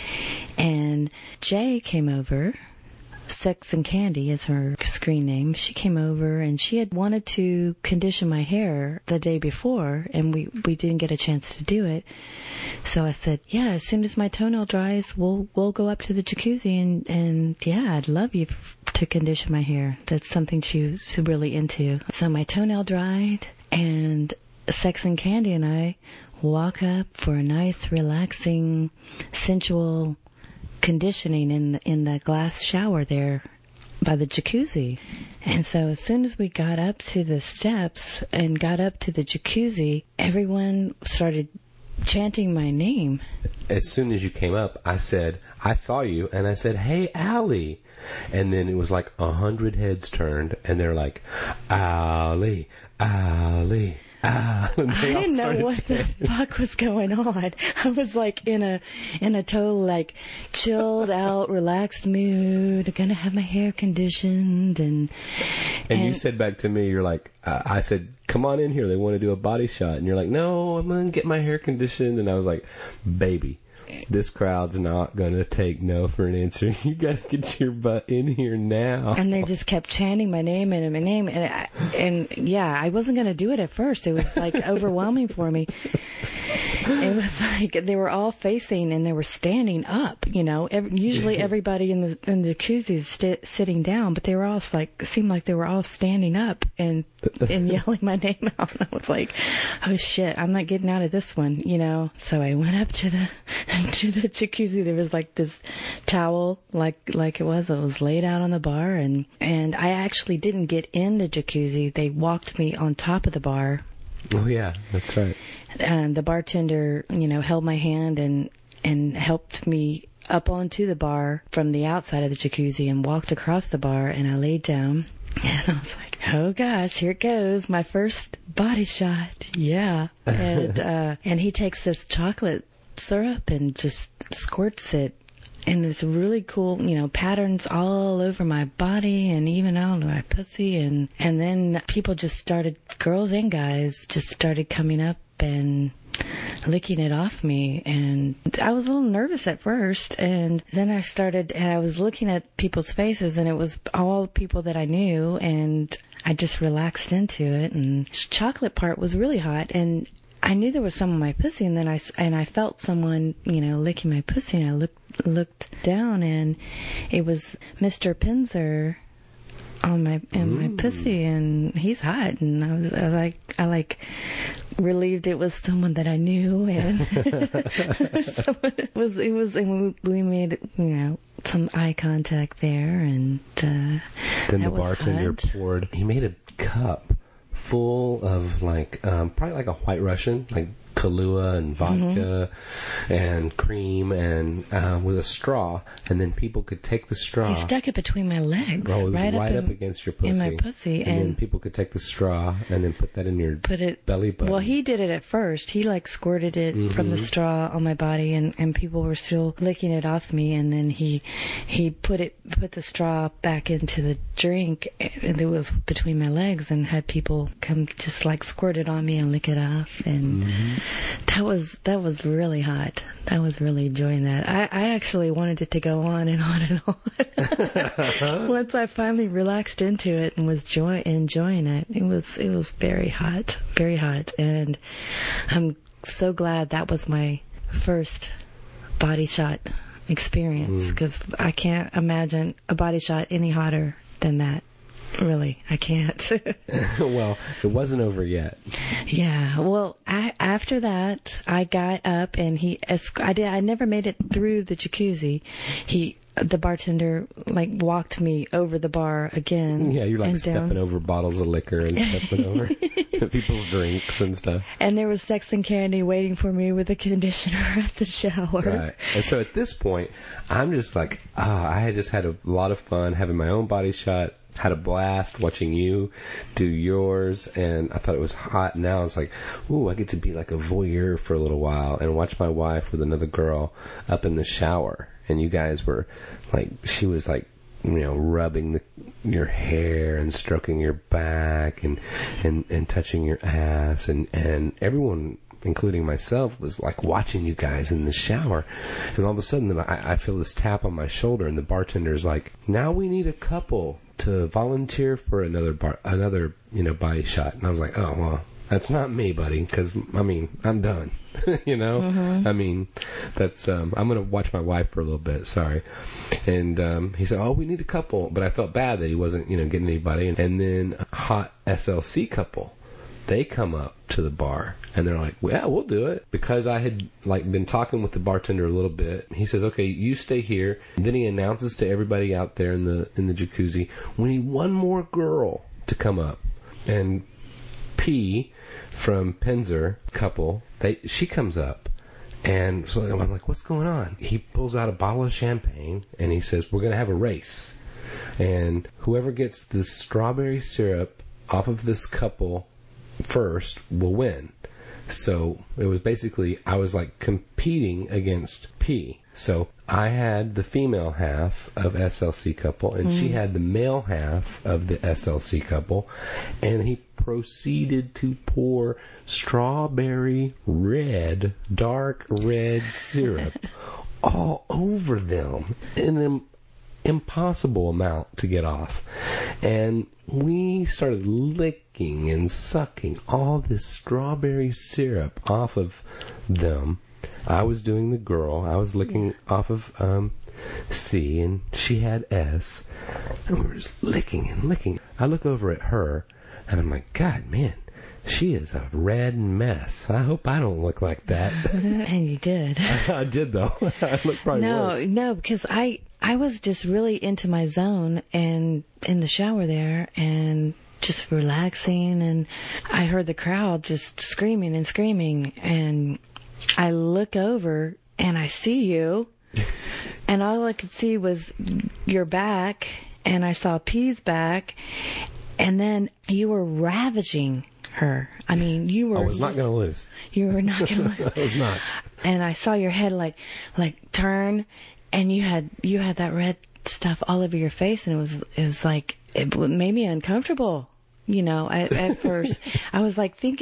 Speaker 2: And Jay came over. Sex and Candy is her screen name. She came over and she had wanted to condition my hair the day before, and we, we didn't get a chance to do it. So I said, yeah, as soon as my toenail dries, we'll we'll go up to the jacuzzi, and, and yeah, I'd love you to condition my hair. That's something she was really into. So my toenail dried, and Sex and Candy and I walk up for a nice, relaxing, sensual conditioning in the, in the glass shower there by the jacuzzi. And so as soon as we got up to the steps and got up to the jacuzzi, everyone started chanting my name.
Speaker 1: As soon as you came up, I said, I saw you, and I said, hey, Allie. And then it was like a hundred heads turned, and they're like, Allie, Allie. Ah,
Speaker 2: I didn't know what the fuck was going on. I was like in a in a total like chilled out, relaxed mood. Gonna have my hair conditioned, and
Speaker 1: and, and you said back to me, you're like, uh, I said, come on in here. They want to do a body shot, and you're like, no, I'm gonna get my hair conditioned. And I was like, baby, this crowd's not gonna take no for an answer. You gotta get your butt in here now.
Speaker 2: And they just kept chanting my name and my name, and I, and yeah, I wasn't gonna do it at first. It was like overwhelming for me. It was like they were all facing and they were standing up. You know, Every, usually everybody in the in the jacuzzi is st- sitting down, but they were all like seemed like they were all standing up and and yelling my name out. And I was like, oh shit, I'm not getting out of this one. You know. So I went up to the to the jacuzzi. There was like this towel, like like it was. It was laid out on the bar, and and I actually didn't get in the jacuzzi. They walked me on top of the bar.
Speaker 1: Oh yeah, that's right.
Speaker 2: And the bartender, you know, held my hand and and helped me up onto the bar from the outside of the jacuzzi and walked across the bar, and I laid down. And I was like, oh gosh, here it goes, my first body shot. Yeah. And uh, and he takes this chocolate syrup and just squirts it in this really cool, you know, patterns all over my body and even out of my pussy. And, and then people just started, girls and guys just started coming up and licking it off me. And I was a little nervous at first. And then I started, and I was looking at people's faces, and it was all people that I knew. And I just relaxed into it. And the chocolate part was really hot. And I knew there was some on my pussy, and then I, and I felt someone, you know, licking my pussy, and I looked, looked down, and it was Mister Pinzer on my, in my pussy, and he's hot, and I was I like, I like relieved it was someone that I knew, and someone, it was, it was, and we, we made, you know, some eye contact there, and, uh,
Speaker 1: then the
Speaker 2: was
Speaker 1: bartender
Speaker 2: hot.
Speaker 1: poured, he made a cup full of like um, probably like a White Russian, like Kahlua and vodka mm-hmm. and cream, and uh, with a straw, and then people could take the straw.
Speaker 2: He stuck it between my legs,
Speaker 1: oh, it was
Speaker 2: right,
Speaker 1: right
Speaker 2: up,
Speaker 1: up
Speaker 2: in,
Speaker 1: against your pussy.
Speaker 2: in my pussy,
Speaker 1: and,
Speaker 2: and
Speaker 1: then people could take the straw and then put that in your
Speaker 2: put it,
Speaker 1: belly button.
Speaker 2: Well, he did it at first. He like squirted it mm-hmm. from the straw on my body, and, and people were still licking it off me. And then he he put it put the straw back into the drink, and it was between my legs, and had people come just like squirt it on me and lick it off. And
Speaker 1: mm-hmm.
Speaker 2: that was that was really hot. I was really enjoying that. I, I actually wanted it to go on and on and on. Once I finally relaxed into it and was joy, enjoying it, it was it was very hot, very hot, and I'm so glad that was my first body shot experience, because mm. I can't imagine a body shot any hotter than that. Really, I can't.
Speaker 1: Well, it wasn't over yet.
Speaker 2: Yeah. Well, I, after that, I got up and he. I did. I never made it through the jacuzzi. He, the bartender, like walked me over the bar again.
Speaker 1: Yeah, you're like stepping
Speaker 2: down.
Speaker 1: over bottles of liquor and stepping over people's drinks and stuff.
Speaker 2: And there was Sex and Candy waiting for me with a conditioner at the shower.
Speaker 1: Right. And so at this point, I'm just like, ah, oh, I had just had a lot of fun having my own body shot. Had a blast watching you do yours, and I thought it was hot. Now it's like, ooh, I get to be like a voyeur for a little while and watch my wife with another girl up in the shower. And you guys were like, she was like, you know, rubbing the, your hair and stroking your back and, and, and touching your ass, and, and everyone, including myself, was like watching you guys in the shower. And all of a sudden I, I feel this tap on my shoulder, and the bartender's like, now we need a couple to volunteer for another bar, another, you know, body shot. And I was like, oh, well, that's not me, buddy, because, I mean, I'm done, you know? Mm-hmm. I mean, that's, um, I'm going to watch my wife for a little bit, sorry. And um, he said, oh, we need a couple. But I felt bad that he wasn't, you know, getting anybody. And then a hot S L C couple, they come up to the bar, and they're like, well, yeah, we'll do it. Because I had, like, been talking with the bartender a little bit, he says, okay, you stay here. And then he announces to everybody out there in the in the jacuzzi, we need one more girl to come up. And P from Penzer couple, they she comes up. And so I'm like, what's going on? He pulls out a bottle of champagne, and he says, we're going to have a race. And whoever gets the strawberry syrup off of this couple first will win. So it was basically, I was like competing against P. So I had the female half of S L C couple, and mm. she had the male half of the S L C couple, and he proceeded to pour strawberry red, dark red syrup all over them in an impossible amount to get off. And we started licking and sucking all this strawberry syrup off of them. I was doing the girl. I was licking off of um, C, and she had S. And we were just licking and licking. I look over at her, and I'm like, God, man, she is a red mess. I hope I don't look like that.
Speaker 2: And you did.
Speaker 1: I, I did, though. I looked probably
Speaker 2: no,
Speaker 1: worse.
Speaker 2: No, because I, I was just really into my zone and in the shower there and just relaxing. And I heard the crowd just screaming and screaming. And I look over and I see you. And all I could see was your back. And I saw P's back. And then you were ravaging her. I mean, you were...
Speaker 1: I was not going to lose.
Speaker 2: You were not going to lose.
Speaker 1: I was not.
Speaker 2: And I saw your head like, like turn, and you had, you had that red stuff all over your face, and it was, it was like, it made me uncomfortable. You know, at, at first, I was like thinking,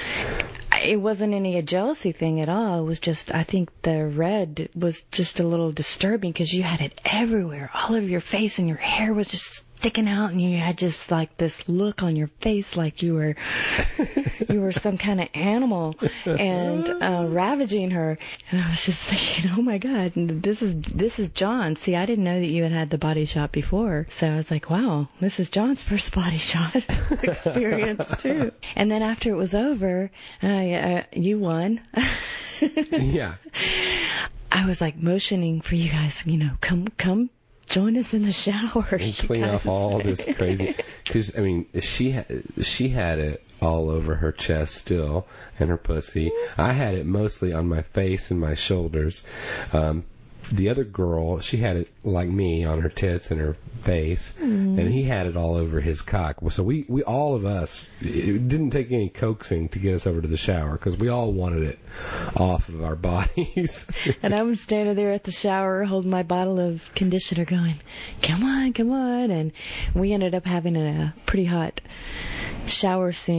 Speaker 2: it wasn't any a jealousy thing at all. It was just, I think the red was just a little disturbing because you had it everywhere, all over your face, and your hair was just sticking out, and you had just like this look on your face like you were you were some kind of animal and uh, ravaging her. And I was just thinking, oh my God, this is this is John. See, I didn't know that you had had the body shot before, so I was like, wow, this is John's first body shot experience too. And then after it was over, uh, uh, you won.
Speaker 1: Yeah.
Speaker 2: I was like motioning for you guys, you know, come come. Join us in the shower.
Speaker 1: And clean off all this crazy. Because, I mean, she, ha- she had it all over her chest still, and her pussy. I had it mostly on my face and my shoulders. Um, the other girl, she had it like me on her tits and her face, mm. and he had it all over his cock. So we, we all of us, it didn't take any coaxing to get us over to the shower, because we all wanted it off of our bodies.
Speaker 2: And I was standing there at the shower holding my bottle of conditioner going, come on, come on. And we ended up having a pretty hot shower scene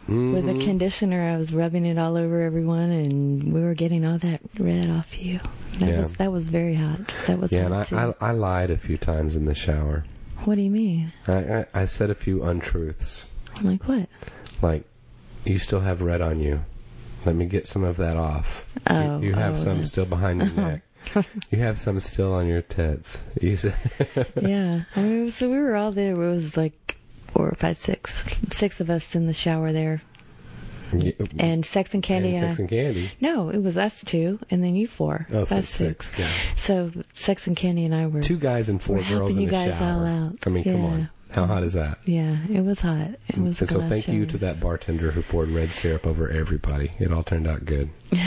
Speaker 1: Mm-hmm.
Speaker 2: With the conditioner, I was rubbing it all over everyone, and we were getting all that red off you. That
Speaker 1: Yeah.
Speaker 2: was that was very hot. That was
Speaker 1: Yeah,
Speaker 2: hot
Speaker 1: and
Speaker 2: too.
Speaker 1: I, I, I lied a few times in the shower.
Speaker 2: What do you mean?
Speaker 1: I, I, I said a few untruths.
Speaker 2: Like what?
Speaker 1: Like, you still have red on you. Let me get some of that off.
Speaker 2: Oh,
Speaker 1: you, you have
Speaker 2: oh,
Speaker 1: some
Speaker 2: that's-
Speaker 1: still behind your neck. You have some still on your tits. You said
Speaker 2: Yeah. I mean, so we were all there. It was like four or five, six, six of us in the shower there.
Speaker 1: Yeah.
Speaker 2: And Sex and Candy.
Speaker 1: And
Speaker 2: and
Speaker 1: Sex
Speaker 2: I-
Speaker 1: and Candy.
Speaker 2: No, it was us two, and then you four.
Speaker 1: Oh, so
Speaker 2: us
Speaker 1: it's six. Yeah.
Speaker 2: So Sex and Candy and I were
Speaker 1: Two guys and four
Speaker 2: we're
Speaker 1: girls
Speaker 2: helping
Speaker 1: in
Speaker 2: you
Speaker 1: a
Speaker 2: guys
Speaker 1: shower.
Speaker 2: all out.
Speaker 1: I mean, come
Speaker 2: Yeah.
Speaker 1: on. How hot is that?
Speaker 2: Yeah, it was hot. It was.
Speaker 1: And so
Speaker 2: glass
Speaker 1: thank you to
Speaker 2: showers.
Speaker 1: that bartender who poured red syrup over everybody. It all turned out good.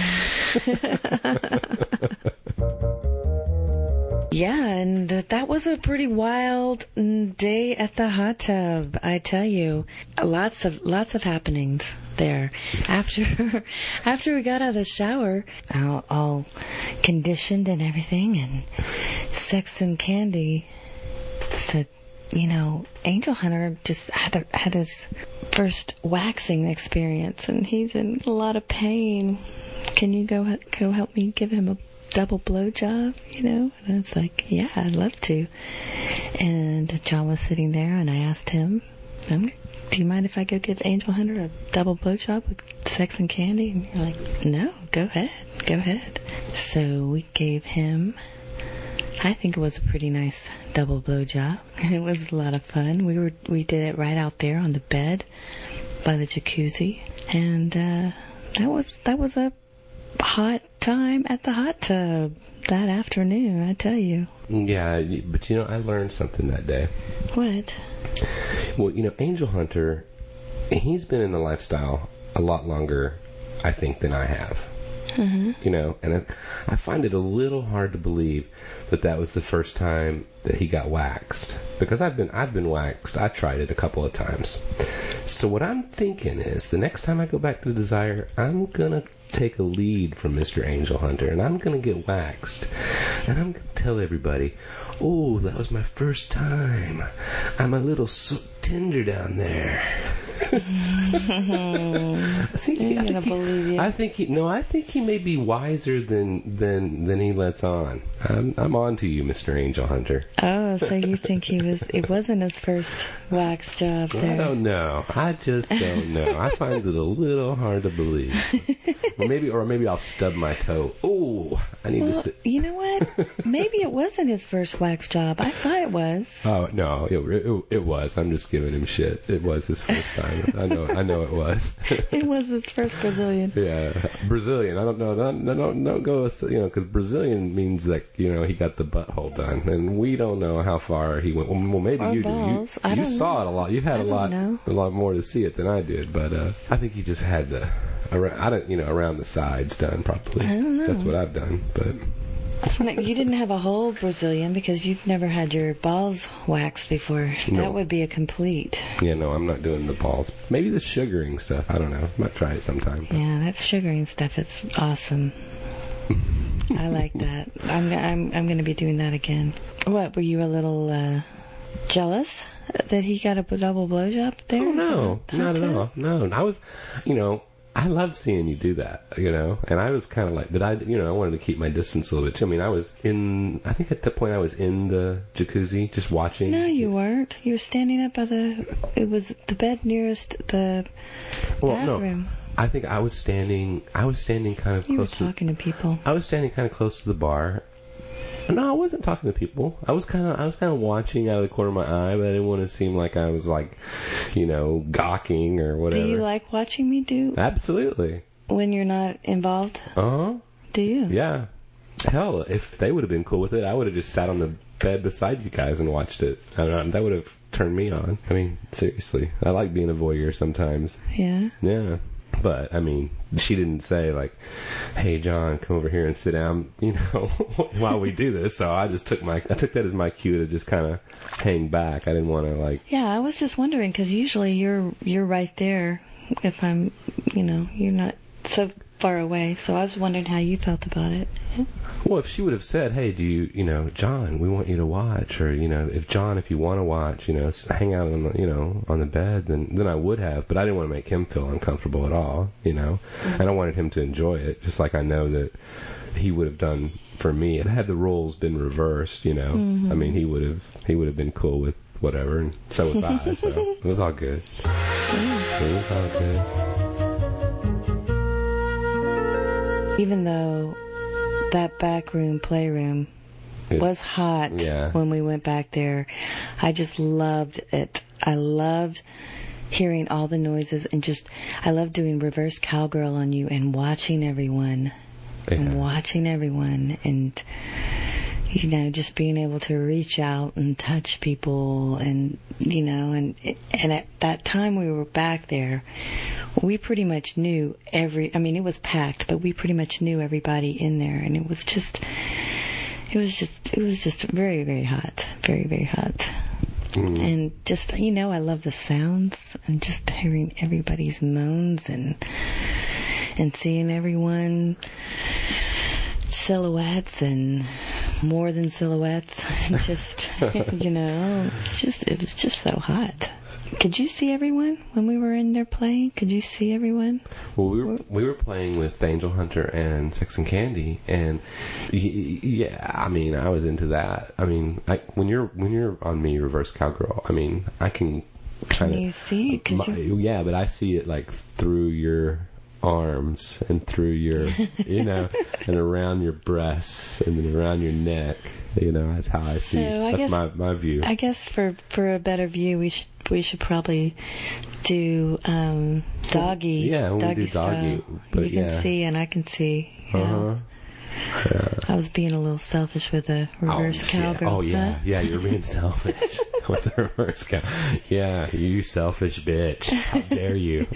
Speaker 2: Yeah, and th- that was a pretty wild mm, day at the hot tub. I tell you, lots of lots of happenings there. After after we got out of the shower, all, all conditioned and everything, and Sex and Candy said, you know, Angel Hunter just had a, had his first waxing experience, and he's in a lot of pain. Can you go go help me give him a double blowjob, you know? And I was like, yeah, I'd love to. And John was sitting there, and I asked him, um, do you mind if I go give Angel Hunter a double blowjob with Sex and Candy? And you're like, no, go ahead, go ahead. So we gave him, I think it was a pretty nice double blowjob. It was a lot of fun. We were we did it right out there on the bed by the jacuzzi, and uh, that was that was a hot time at the hot tub that afternoon, I tell you.
Speaker 1: Yeah, but you know, I learned something that day.
Speaker 2: What?
Speaker 1: Well, you know, Angel Hunter, he's been in the lifestyle a lot longer, I think, than I have.
Speaker 2: Uh-huh.
Speaker 1: You know, and it, I find it a little hard to believe that that was the first time that he got waxed, because I've been I've been waxed. I tried it a couple of times. So what I'm thinking is, the next time I go back to Desire, I'm gonna take a lead from Mister Angel Hunter, and I'm gonna get waxed, and I'm gonna tell everybody, oh, that was my first time. I'm a little so tender down there.
Speaker 2: I
Speaker 1: think,
Speaker 2: I'm
Speaker 1: I
Speaker 2: gonna
Speaker 1: think he,
Speaker 2: believe you.
Speaker 1: I think he no. I think he may be wiser than than than he lets on. I'm I'm on to you, Mister Angel Hunter.
Speaker 2: Oh, so you think he was? It wasn't his first wax job there.
Speaker 1: I don't know. I just don't know. I find it a little hard to believe. Or maybe, or maybe I'll stub my toe. Oh, I need
Speaker 2: Well,
Speaker 1: to sit.
Speaker 2: you know what? Maybe it wasn't his first wax job. I thought it was.
Speaker 1: Oh no, it, it it was. I'm just giving him shit. It was his first time. I know. I know it was.
Speaker 2: It was his first Brazilian.
Speaker 1: Yeah, Brazilian. I don't know. Don't don't, don't go. with- You know, because Brazilian means that you know he got the butthole done, and we don't know how far he went. Well, well, maybe
Speaker 2: Or
Speaker 1: you
Speaker 2: balls.
Speaker 1: do.
Speaker 2: I
Speaker 1: You, you
Speaker 2: don't
Speaker 1: saw
Speaker 2: know.
Speaker 1: it a lot. You had
Speaker 2: I
Speaker 1: a
Speaker 2: don't
Speaker 1: lot,
Speaker 2: know.
Speaker 1: a lot more to see it than I did. But uh, I think he just had the, around, I don't, you know, around the sides done properly.
Speaker 2: I don't know.
Speaker 1: That's what I've done. But
Speaker 2: You didn't have a whole Brazilian because you've never had your balls waxed before.
Speaker 1: No.
Speaker 2: That would be a complete.
Speaker 1: yeah, no, I'm not doing the balls. Maybe the sugaring stuff. I don't know. Might try it sometime.
Speaker 2: Yeah, that sugaring stuff is awesome. I like that. I'm I'm I'm going to be doing that again. What, were you a little uh, jealous that he got a double blowjob there?
Speaker 1: Oh no, not at all. No, I was, you know, I love seeing you do that, you know, and I was kind of like, but I, you know, I wanted to keep my distance a little bit too. I mean, I was in, I think at that point I was in the jacuzzi just watching.
Speaker 2: No, you weren't. You were standing up by the. It was the bed nearest the
Speaker 1: well,
Speaker 2: bathroom.
Speaker 1: no, I think I was standing. I was standing kind of
Speaker 2: You were
Speaker 1: close to.
Speaker 2: talking to people.
Speaker 1: I was standing kind of close to the bar. No, I wasn't talking to people. I was kind of, I was kind of watching out of the corner of my eye, but I didn't want to seem like I was like, you know, gawking or whatever.
Speaker 2: Do you like watching me do
Speaker 1: Absolutely.
Speaker 2: when you're not involved?
Speaker 1: Uh huh.
Speaker 2: Do you?
Speaker 1: Yeah. Hell, if they would have been cool with it, I would have just sat on the bed beside you guys and watched it. I don't know, that would have turned me on. I mean, seriously. I like being a voyeur sometimes.
Speaker 2: Yeah.
Speaker 1: Yeah. But, I mean, she didn't say, like, hey, John, come over here and sit down, you know, while we do this. So I just took my, I took that as my cue to just kind of hang back. I didn't want to, like...
Speaker 2: Yeah, I was just wondering because usually you're you're right there. If I'm, you know, you're not. So far away. So I was wondering how you felt about it.
Speaker 1: Well, if she would have said, hey, do you, you know, John, we want you to watch, or, you know, if John, if you want to watch, you know, hang out on the, you know, on the bed, then, then I would have, but I didn't want to make him feel uncomfortable at all, you know, mm-hmm. and I wanted him to enjoy it, just like I know that he would have done for me. Had the roles been reversed, you know, mm-hmm. I mean, he would have, he would have been cool with whatever, and so was I, so it was all good. Mm. It was all
Speaker 2: good. Even though that back room, playroom, it's, was hot
Speaker 1: yeah.
Speaker 2: when we went back there, I just loved it. I loved hearing all the noises, and just, I loved doing reverse cowgirl on you and watching everyone, yeah. and watching everyone, and, you know, just being able to reach out and touch people, and, you know, and and at that time we were back there, we pretty much knew every, I mean, it was packed, but we pretty much knew everybody in there, and it was just, it was just, it was just very, very hot, very, very hot. Mm. And just, you know, I love the sounds, and just hearing everybody's moans, and and seeing everyone, silhouettes, and more than silhouettes, and just, you know, it's just, it was just so hot. Could you see everyone when we were in there playing? Could you see everyone?
Speaker 1: Well, we were we were playing with Angel Hunter and Sex and Candy, and yeah, I mean, I was into that. I mean, I, when you're when you're on me, reverse cowgirl, I mean, I can kind of.
Speaker 2: Can you see?
Speaker 1: My, yeah, but I see it like through your arms and through your, you know, and around your breasts and then around your neck. You know, that's how I see.
Speaker 2: So I
Speaker 1: that's
Speaker 2: guess,
Speaker 1: my my view.
Speaker 2: I guess for for a better view, we should we should probably do um, doggy.
Speaker 1: Yeah, we'll
Speaker 2: doggy
Speaker 1: do doggy.
Speaker 2: Style.
Speaker 1: But
Speaker 2: you can
Speaker 1: yeah.
Speaker 2: see and I can see.
Speaker 1: Uh
Speaker 2: Yeah.
Speaker 1: huh. Yeah.
Speaker 2: I was being a little selfish with a reverse
Speaker 1: oh,
Speaker 2: cowgirl.
Speaker 1: Yeah. Oh yeah,
Speaker 2: huh?
Speaker 1: yeah. You're being selfish with the reverse cow. Yeah, you selfish bitch. How dare you?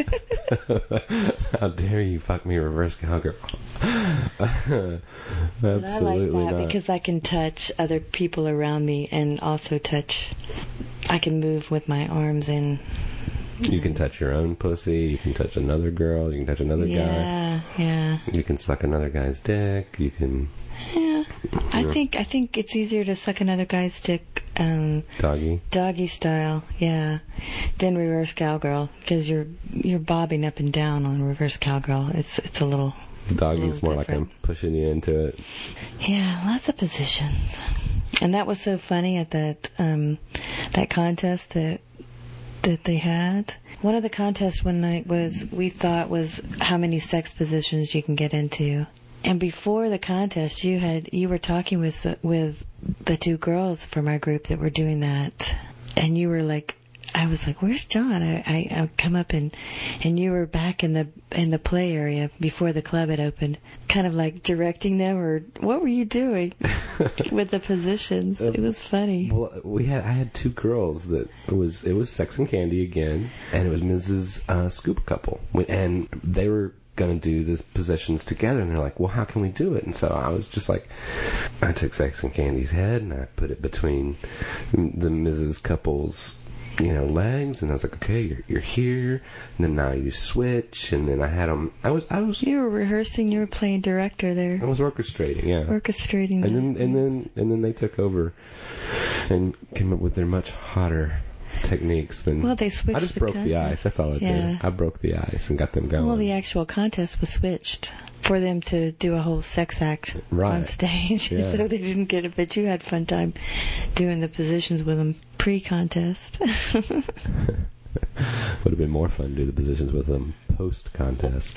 Speaker 1: How dare you fuck me, reverse cowgirl? Absolutely
Speaker 2: But I like that
Speaker 1: not.
Speaker 2: because I can touch other people around me and also touch. I can move with my arms and.
Speaker 1: You can touch your own pussy. You can touch another girl. You can touch another
Speaker 2: yeah,
Speaker 1: guy.
Speaker 2: Yeah, yeah.
Speaker 1: You can suck another guy's dick. You can.
Speaker 2: Yeah, I think I think it's easier to suck another guy's dick. Um,
Speaker 1: doggy.
Speaker 2: Doggy style, yeah, than reverse cowgirl because you're you're bobbing up and down on reverse cowgirl. It's it's a little.
Speaker 1: Doggy's more
Speaker 2: different.
Speaker 1: like I'm pushing you into it.
Speaker 2: Yeah, lots of positions, and that was so funny at that um, that contest that. that they had. One of the contests one night was, we thought was how many sex positions you can get into. And before the contest, you had, you were talking with, the, with the two girls from our group that were doing that. And you were like, I was like, where's John? I, I, I come up and, and you were back in the, in the play area before the club had opened, kind of like directing them, or what were you doing with the positions? It was funny.
Speaker 1: Well, we had, I had two girls that it was, it was Sex and Candy again, and it was Missus Uh, Scoop couple. And they were going to do the positions together, and they're like, well, how can we do it? And so I was just like, I took Sex and Candy's head and I put it between the Missus couple's, you know, legs, and I was like, okay, you're, you're here, and then now you switch, and then I had them, I was, I was,
Speaker 2: you were rehearsing, you were playing director there.
Speaker 1: I was orchestrating, yeah.
Speaker 2: Orchestrating.
Speaker 1: And then, and then, and then they took over and came up with their much hotter techniques than,
Speaker 2: well, they switched
Speaker 1: I just
Speaker 2: the
Speaker 1: broke
Speaker 2: contest.
Speaker 1: the ice, that's all I
Speaker 2: yeah.
Speaker 1: did. I broke the ice and got them going.
Speaker 2: Well, the actual contest was switched for them to do a whole sex act
Speaker 1: right.
Speaker 2: on stage,
Speaker 1: yeah.
Speaker 2: so they didn't get it, but you had fun time doing the positions with them pre-contest.
Speaker 1: Would have been more fun to do the positions with them post-contest.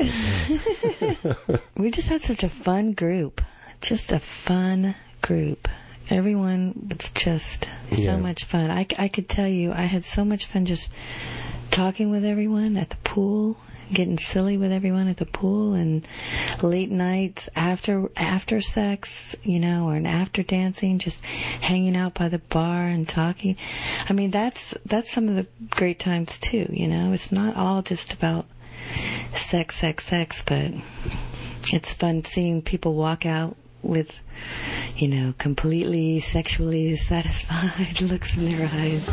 Speaker 2: We just had such a fun group. Just a fun group. Everyone was just so
Speaker 1: yeah.
Speaker 2: much fun. I, I could tell you, I had so much fun just talking with everyone at the pool, getting silly with everyone at the pool, and late nights after after sex, you know, or after dancing, just hanging out by the bar and talking. I mean, that's that's some of the great times too, you know. It's not all just about sex, sex, sex, but it's fun seeing people walk out with, you know, completely sexually satisfied looks in their eyes.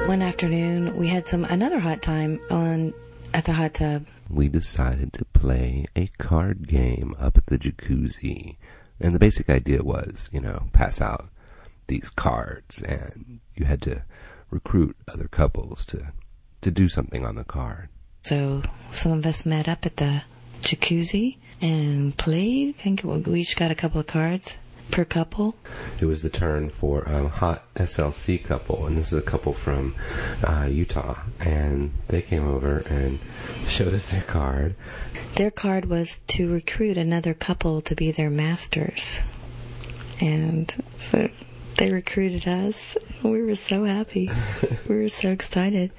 Speaker 2: one afternoon, we had some another hot time on at the hot tub.
Speaker 1: We decided to play a card game up at the jacuzzi. And the basic idea was, you know, pass out these cards, and you had to recruit other couples to, to do something on the card.
Speaker 2: So some of us met up at the jacuzzi and played. I think we each got a couple of cards per couple.
Speaker 1: It was the turn for a hot S L C couple, and this is a couple from uh, Utah, and they came over and showed us their card.
Speaker 2: Their card was to recruit another couple to be their masters, and so they recruited us. We were so happy. We were so excited.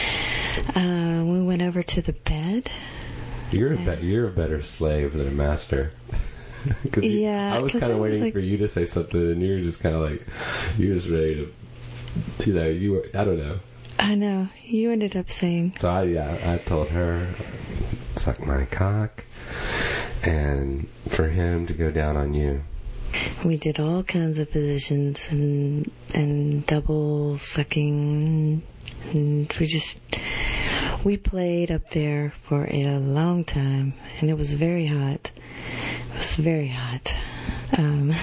Speaker 2: Uh, we went over to the bed.
Speaker 1: You're a be- you're a better slave than a master. Cause you,
Speaker 2: yeah,
Speaker 1: I was kind of waiting
Speaker 2: like,
Speaker 1: for you to say something, and you were just kind of like, you was ready to, you know, you were, I don't know.
Speaker 2: I know. You ended up saying.
Speaker 1: So I, yeah, I told her, suck my cock, and for him to go down on you.
Speaker 2: We did all kinds of positions and and double sucking, and we just we played up there for a long time, and it was very hot. It was very hot. Um,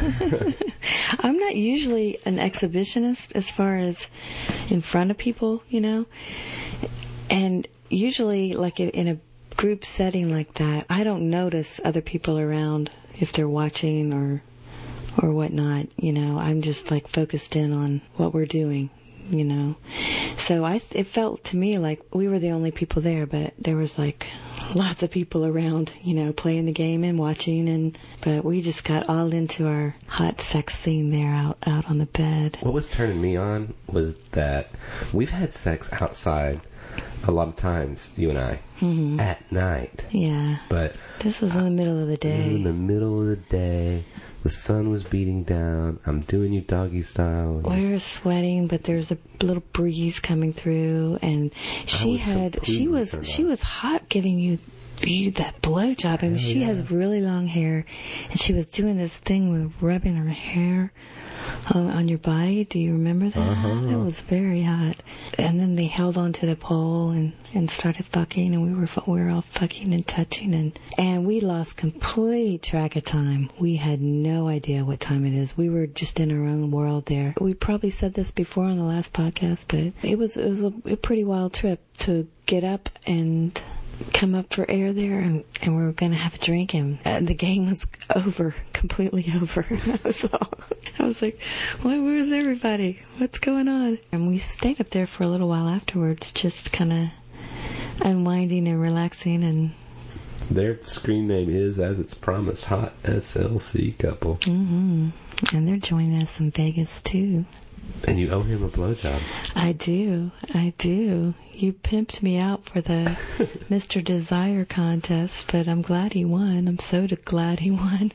Speaker 2: I'm not usually an exhibitionist as far as in front of people, you know. And usually, like in a group setting like that, I don't notice other people around if they're watching or or whatnot. You know, I'm just like focused in on what we're doing. You know, so I it felt to me like we were the only people there, but there was like lots of people around, you know, playing the game and watching, and but we just got all into our hot sex scene there out out on the bed.
Speaker 1: What was turning me on was that we've had sex outside a lot of times, you and I,
Speaker 2: mm-hmm.
Speaker 1: at night.
Speaker 2: Yeah,
Speaker 1: but
Speaker 2: this was in the middle of the day.
Speaker 1: This was in the middle of the day. The sun was beating down. I'm doing you doggy style.
Speaker 2: We were sweating, but there was a little breeze coming through, and she had she was she was hot giving you you that blowjob. I mean, she
Speaker 1: yeah.
Speaker 2: has really long hair, and she was doing this thing with rubbing her hair on, on your body. Do you remember that?
Speaker 1: Uh-huh.
Speaker 2: That was very hot. And then they held onto the pole and, and started fucking, and we were we were all fucking and touching, and and we lost complete track of time. We had no idea what time it is. We were just in our own world there. We probably said this before on the last podcast, but it was it was a, a pretty wild trip to get up and come up for air there, and, and we were going to have a drink, and uh, the game was over, completely over. I was all, I was like, well, where's everybody? What's going on? And we stayed up there for a little while afterwards, just kind of unwinding and relaxing. And
Speaker 1: their screen name is, as it's promised, Hot S L C Couple.
Speaker 2: Mm-hmm. And they're joining us in Vegas, too.
Speaker 1: And you owe him a blowjob.
Speaker 2: I do. I do. You pimped me out for the Mister Desire contest, but I'm glad he won. I'm so glad he won.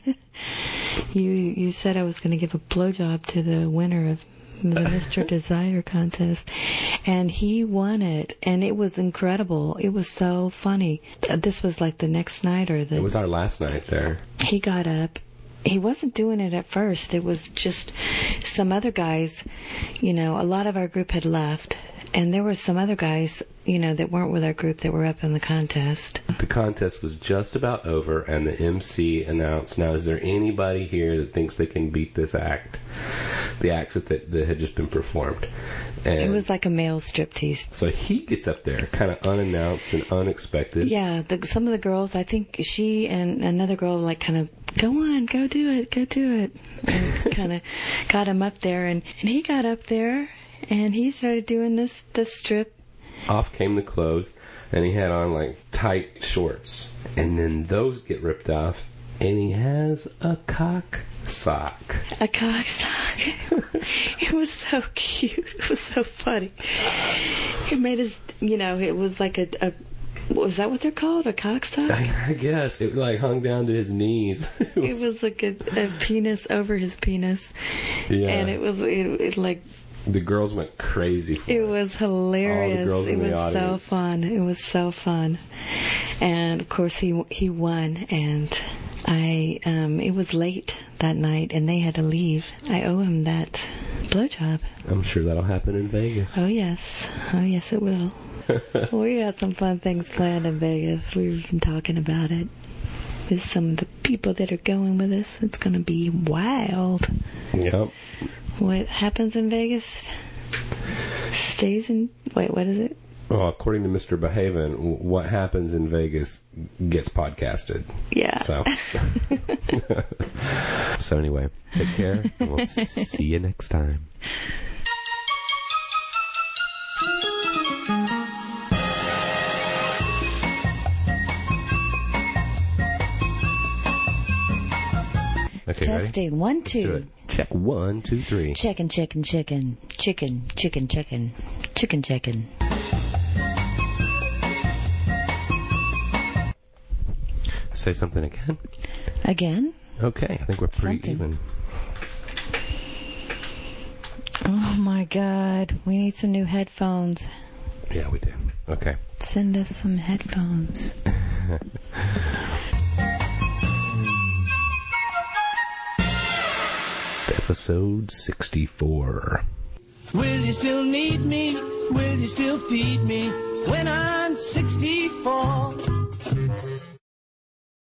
Speaker 2: you you said I was going to give a blowjob to the winner of the Mister Desire contest, and he won it, and it was incredible. It was so funny. This was like the next night or the...
Speaker 1: It was our last night there.
Speaker 2: He got up. He wasn't doing it at first. It was just some other guys, you know, a lot of our group had left, and there were some other guys, you know, that weren't with our group that were up in the contest.
Speaker 1: The contest was just about over, and the M C announced, now, is there anybody here that thinks they can beat this act? The acts that, that had just been performed. And
Speaker 2: it was like a male striptease.
Speaker 1: So he gets up there, kind of unannounced and unexpected.
Speaker 2: Yeah, the, some of the girls, I think she and another girl, like, kind of, go on, go do it, go do it. And kind of got him up there, and, and he got up there, and he started doing this, this strip.
Speaker 1: Off came the clothes, and he had on, like, tight shorts. And then those get ripped off, and he has a cock sock.
Speaker 2: A cock sock. It was so cute. It was so funny. It made us, you know, it was like a, a was that what they're called? A cock sock?
Speaker 1: I, I guess. It like hung down to his knees.
Speaker 2: It was, it was like a, a penis over his penis.
Speaker 1: Yeah.
Speaker 2: And it was, it, it like...
Speaker 1: The girls went crazy for it.
Speaker 2: It was hilarious.
Speaker 1: All the girls
Speaker 2: it
Speaker 1: in the
Speaker 2: was
Speaker 1: audience.
Speaker 2: so fun. It was so fun. And, of course, he he won, and... I um it was late that night, and they had to leave. I owe him that Blowjob.
Speaker 1: I'm sure that'll happen in Vegas.
Speaker 2: Oh, yes. Oh, yes, it will. We got some fun things planned in Vegas. We've been talking about it with some of the people that are going with us. It's going to be wild.
Speaker 1: Yep.
Speaker 2: What happens in Vegas stays in... Wait, what is it?
Speaker 1: Well, according to Mister Behaven, what happens in Vegas gets podcasted.
Speaker 2: Yeah.
Speaker 1: So, so anyway, take care, and we'll see you next time. Okay,
Speaker 2: Testing.
Speaker 1: ready?
Speaker 2: One,
Speaker 1: Let's
Speaker 2: two.
Speaker 1: do it. Check one, two, three.
Speaker 2: Chicken, chicken, chicken. Chicken, chicken, chicken. Chicken, chicken.
Speaker 1: Say something again.
Speaker 2: Again?
Speaker 1: Okay, I think we're pretty
Speaker 2: Something.
Speaker 1: even.
Speaker 2: Oh my God. We need some new headphones.
Speaker 1: Yeah, we do. Okay.
Speaker 2: Send us some headphones.
Speaker 1: Episode sixty-four.
Speaker 14: Will you still need me? Will you still feed me when I'm sixty-four?